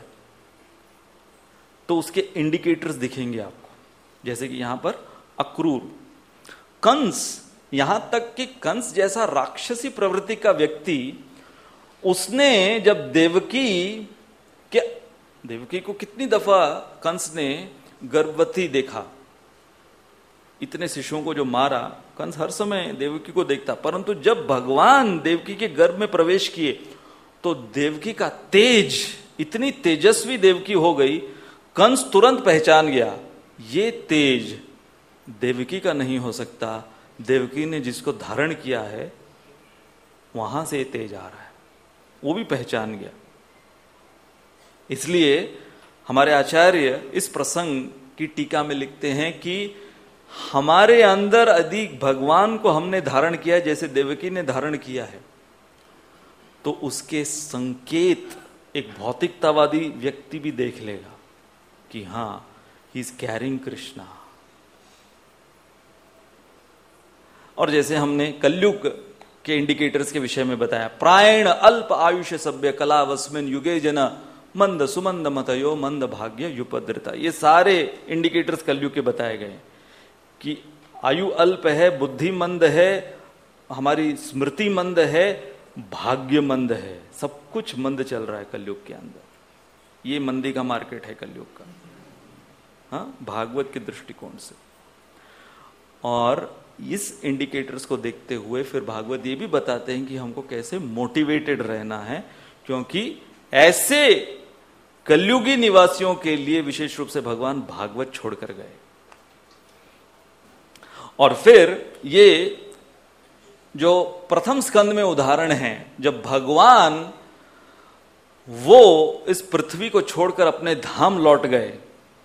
तो उसके इंडिकेटर्स दिखेंगे आपको। जैसे कि यहां पर अक्रूर, कंस, यहां तक कि कंस जैसा राक्षसी प्रवृत्ति का व्यक्ति, उसने जब देवकी के देवकी को कितनी दफा कंस ने गर्भवती देखा, इतने शिशुओं को जो मारा, कंस हर समय देवकी को देखता, परंतु जब भगवान देवकी के गर्भ में प्रवेश किए तो देवकी का तेज, इतनी तेजस्वी देवकी हो गई, कंस तुरंत पहचान गया ये तेज देवकी का नहीं हो सकता, देवकी ने जिसको धारण किया है वहां से तेज आ रहा है, वो भी पहचान गया। इसलिए हमारे आचार्य इस प्रसंग की टीका में लिखते हैं कि हमारे अंदर अधिक भगवान को हमने धारण किया जैसे देवकी ने धारण किया है, तो उसके संकेत एक भौतिकतावादी व्यक्ति भी देख लेगा कि हां ही इज कैरिंग कृष्णा। और जैसे हमने कलयुग के इंडिकेटर्स के विषय में बताया, प्रायण अल्प आयुष सभ्य कला वस्मिन युगे जन मंद सुमंद मतयो मंद भाग्य युपद्रता, ये सारे इंडिकेटर्स कलयुग के बताए गए कि आयु अल्प है, बुद्धि मंद है, हमारी स्मृति मंद है, भाग्य मंद है, सब कुछ मंद चल रहा है कलयुग के अंदर। ये मंदी का मार्केट है कलयुग का, हाँ, भागवत के दृष्टिकोण से। और इस इंडिकेटर्स को देखते हुए फिर भागवत ये भी बताते हैं कि हमको कैसे मोटिवेटेड रहना है, क्योंकि ऐसे कलयुगी निवासियों के लिए विशेष रूप से भगवान भागवत छोड़कर गए। और फिर ये जो प्रथम स्कंद में उदाहरण है, जब भगवान वो इस पृथ्वी को छोड़कर अपने धाम लौट गए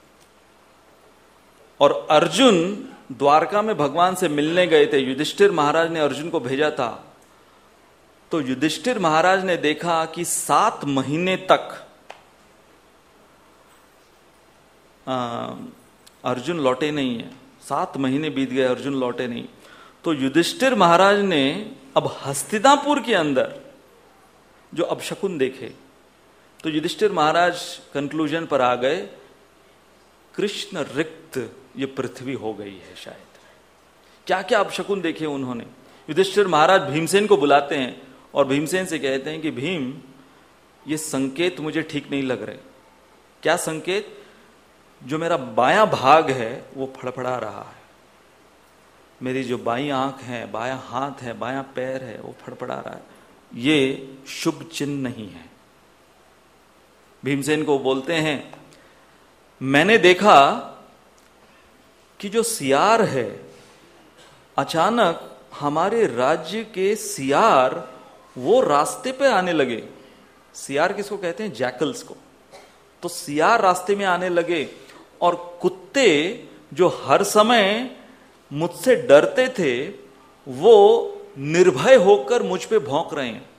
और अर्जुन द्वारका में भगवान से मिलने गए थे, युधिष्ठिर महाराज ने अर्जुन को भेजा था, तो युधिष्ठिर महाराज ने देखा कि सात महीने तक आ, अर्जुन लौटे नहीं है, सात महीने बीत गए, अर्जुन लौटे नहीं। तो युधिष्ठिर महाराज ने अब हस्तिनापुर के अंदर जो अपशकुन देखे, तो युधिष्ठिर महाराज कंक्लूजन पर आ गए, कृष्ण रिक्त ये पृथ्वी हो गई है शायद। क्या क्या अपशकुन देखे उन्होंने। युधिष्ठिर महाराज भीमसेन को बुलाते हैं और भीमसेन से कहते हैं कि भीम, ये संकेत मुझे ठीक नहीं लग रहे। क्या संकेत? जो मेरा बायां भाग है वो फड़फड़ा रहा है, मेरी जो बाईं आंख है, बायां हाथ है, बायां पैर है, वो फड़फड़ा रहा है, ये शुभ चिन्ह नहीं है। भीमसेन को बोलते हैं, मैंने देखा कि जो सियार है, अचानक हमारे राज्य के सियार वो रास्ते पे आने लगे। सियार किसको कहते हैं? जैकल्स को। तो सियार रास्ते में आने लगे और कुत्ते जो हर समय मुझसे डरते थे वो निर्भय होकर मुझ पे भौंक रहे हैं।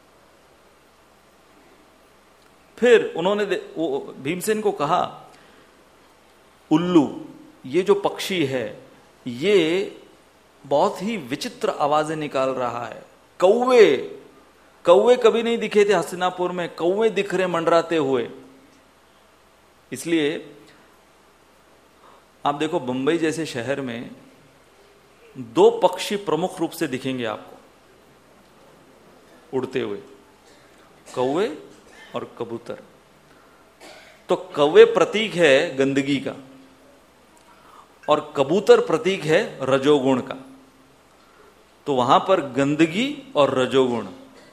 फिर उन्होंने वो भीमसेन को कहा, उल्लू, ये जो पक्षी है ये बहुत ही विचित्र आवाजें निकाल रहा है। कौवे कौवे कभी नहीं दिखे थे हस्तिनापुर में, कौवे दिख रहे मंडराते हुए। इसलिए आप देखो बंबई जैसे शहर में दो पक्षी प्रमुख रूप से दिखेंगे आपको उड़ते हुए, कौवे और कबूतर। तो कौवे प्रतीक है गंदगी का और कबूतर प्रतीक है रजोगुण का। तो वहां पर गंदगी और रजोगुण,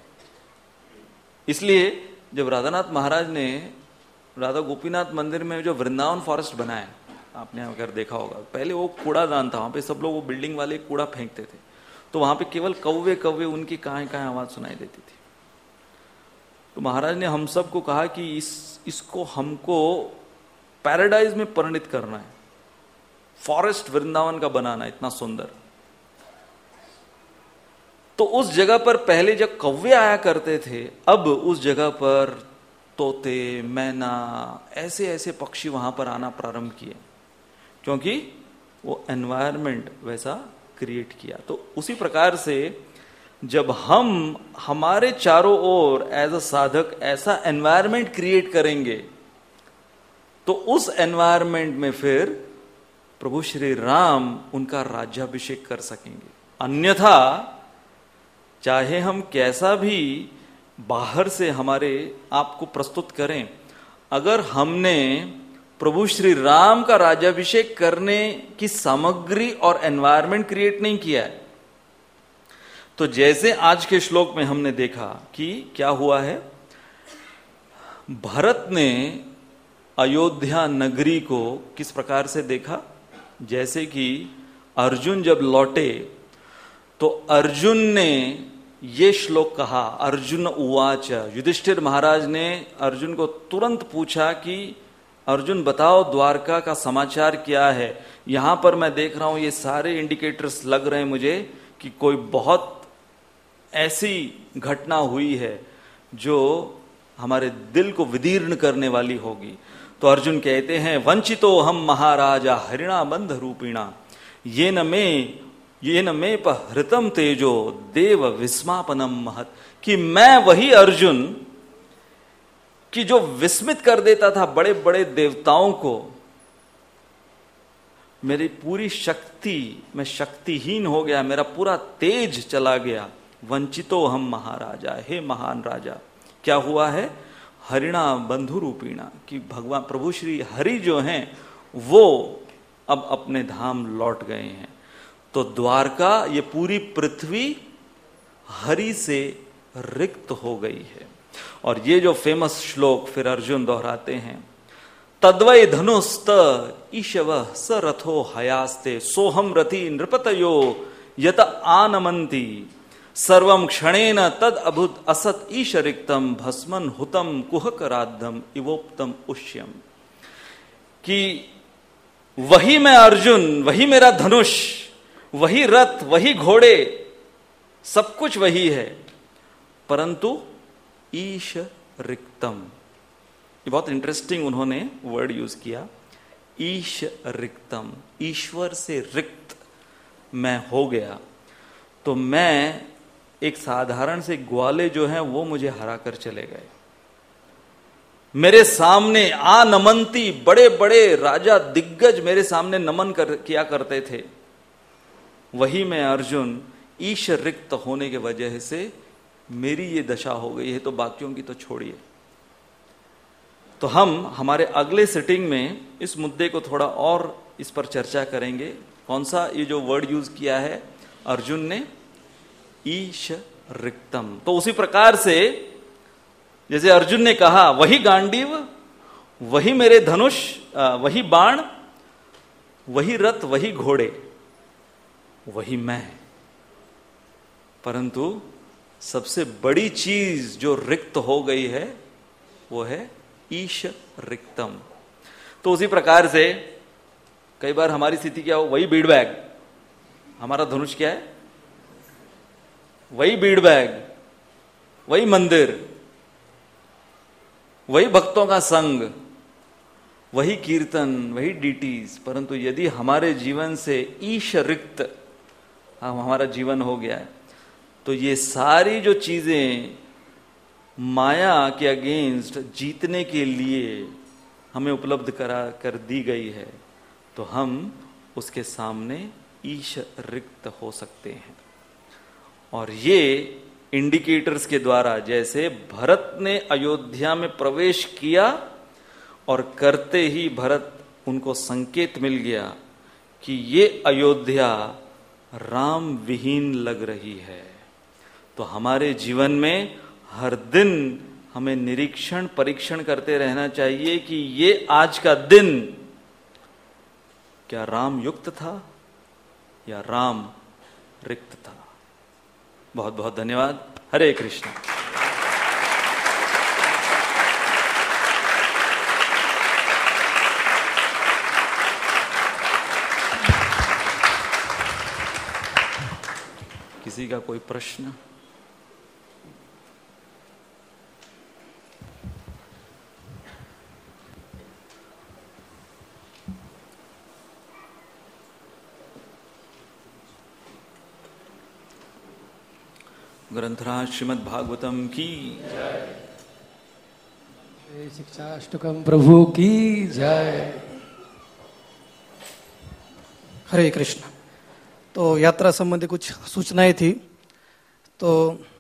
इसलिए जब राधानाथ महाराज ने राधा गोपीनाथ मंदिर में जो वृंदावन फॉरेस्ट बनाया, आपने अगर देखा होगा, पहले वो कूड़ादान था, वहां पे सब लोग वो बिल्डिंग वाले कूड़ा फेंकते थे, तो वहां पे केवल कौवे कौवे उनकी कहां कहां आवाज सुनाई देती थी। तो महाराज ने हम सबको कहा कि इस इसको हमको पैराडाइज में परिणित करना है, फॉरेस्ट वृंदावन का बनाना है इतना सुंदर। तो उस जगह पर पहले जब कौवे आया करते थे, अब उस जगह पर तोते, मैना, ऐसे ऐसे पक्षी वहां पर आना प्रारंभ किए, क्योंकि वो एनवायरनमेंट वैसा क्रिएट किया। तो उसी प्रकार से जब हम हमारे चारों ओर एज अ साधक ऐसा एनवायरनमेंट क्रिएट करेंगे, तो उस एनवायरनमेंट में फिर प्रभु श्री राम उनका राज्याभिषेक कर सकेंगे। अन्यथा चाहे हम कैसा भी बाहर से हमारे आप को प्रस्तुत करें, अगर हमने प्रभु श्री राम का राज्याभिषेक करने की सामग्री और एनवायरनमेंट क्रिएट नहीं किया है, तो जैसे आज के श्लोक में हमने देखा कि क्या हुआ है, भरत ने अयोध्या नगरी को किस प्रकार से देखा, जैसे कि अर्जुन जब लौटे तो अर्जुन ने ये श्लोक कहा, अर्जुन उवाच, युधिष्ठिर महाराज ने अर्जुन को तुरंत पूछा कि अर्जुन बताओ द्वारका का समाचार क्या है। यहां पर मैं देख रहा हूं ये सारे इंडिकेटर्स लग रहे हैं मुझे कि कोई बहुत ऐसी घटना हुई है जो हमारे दिल को विदीर्ण करने वाली होगी। तो अर्जुन कहते हैं, वंचितो हम महाराजा हरिणा बंध रूपिणा ये न में ये न में पहृतम तेजो देव विस्मापनम महत, कि मैं वही अर्जुन कि जो विस्मित कर देता था बड़े बड़े देवताओं को, मेरी पूरी शक्ति, मैं शक्तिहीन हो गया, मेरा पूरा तेज चला गया। वंचितो हम महाराजा, हे महान राजा, क्या हुआ है, हरिणा बंधु रूपीणा, कि भगवान प्रभु श्री हरि जो हैं वो अब अपने धाम लौट गए हैं। तो द्वारका, ये पूरी पृथ्वी हरि से रिक्त हो गई है। और ये जो फेमस श्लोक फिर अर्जुन दोहराते हैं, तद्वै धनुस्त ईशव स रथो हयास्ते सोहम रथि नृपतयो यत आनमंती सर्वम क्षणेन तद अभुत असत ईश रिक्तम भस्मन हुतम कुहकराद्धम इवोप्तम उष्यम, कि वही मैं अर्जुन, वही मेरा धनुष, वही रथ, वही घोड़े, सब कुछ वही है, परंतु ईश रिक्तम, ये बहुत इंटरेस्टिंग उन्होंने वर्ड यूज किया, ईश रिक्तम, ईश्वर से रिक्त मैं हो गया। तो मैं एक साधारण से ग्वाले जो हैं वो मुझे हरा कर चले गए। मेरे सामने आ नमंती, बड़े बड़े राजा दिग्गज मेरे सामने नमन कर किया करते थे, वही मैं अर्जुन ईश रिक्त होने के वजह से मेरी ये दशा हो गई है। तो बाकियों की तो छोड़िए। तो हम हमारे अगले सिटिंग में इस मुद्दे को थोड़ा और इस पर चर्चा करेंगे। कौन सा ये जो वर्ड यूज किया है अर्जुन ने, ईश रिक्तम। तो उसी प्रकार से जैसे अर्जुन ने कहा, वही गांडीव, वही मेरे धनुष, वही बाण, वही रथ, वही घोड़े, वही मैं, परंतु सबसे बड़ी चीज जो रिक्त हो गई है वो है ईश रिक्तम। तो उसी प्रकार से कई बार हमारी स्थिति क्या हो, वही बीड बैग, हमारा धनुष क्या है, वही बीड़ बैग, वही मंदिर, वही भक्तों का संग, वही कीर्तन, वही डीटीज, परंतु यदि हमारे जीवन से ईश रिक्त हमारा जीवन हो गया है, तो ये सारी जो चीजें माया के अगेंस्ट जीतने के लिए हमें उपलब्ध करा कर दी गई है, तो हम उसके सामने ईश रिक्त हो सकते हैं। और ये इंडिकेटर्स के द्वारा, जैसे भरत ने अयोध्या में प्रवेश किया और करते ही भरत उनको संकेत मिल गया कि ये अयोध्या राम विहीन लग रही है, तो हमारे जीवन में हर दिन हमें निरीक्षण परीक्षण करते रहना चाहिए कि ये आज का दिन क्या राम युक्त था या राम रिक्त था। बहुत बहुत धन्यवाद। हरे कृष्ण। किसी का कोई प्रश्न? ग्रंथराज श्रीमद् भागवतम की जय। शिक्षाष्टकम प्रभु की जय। हरे कृष्ण। तो यात्रा संबंधी कुछ सूचनाएं थी। तो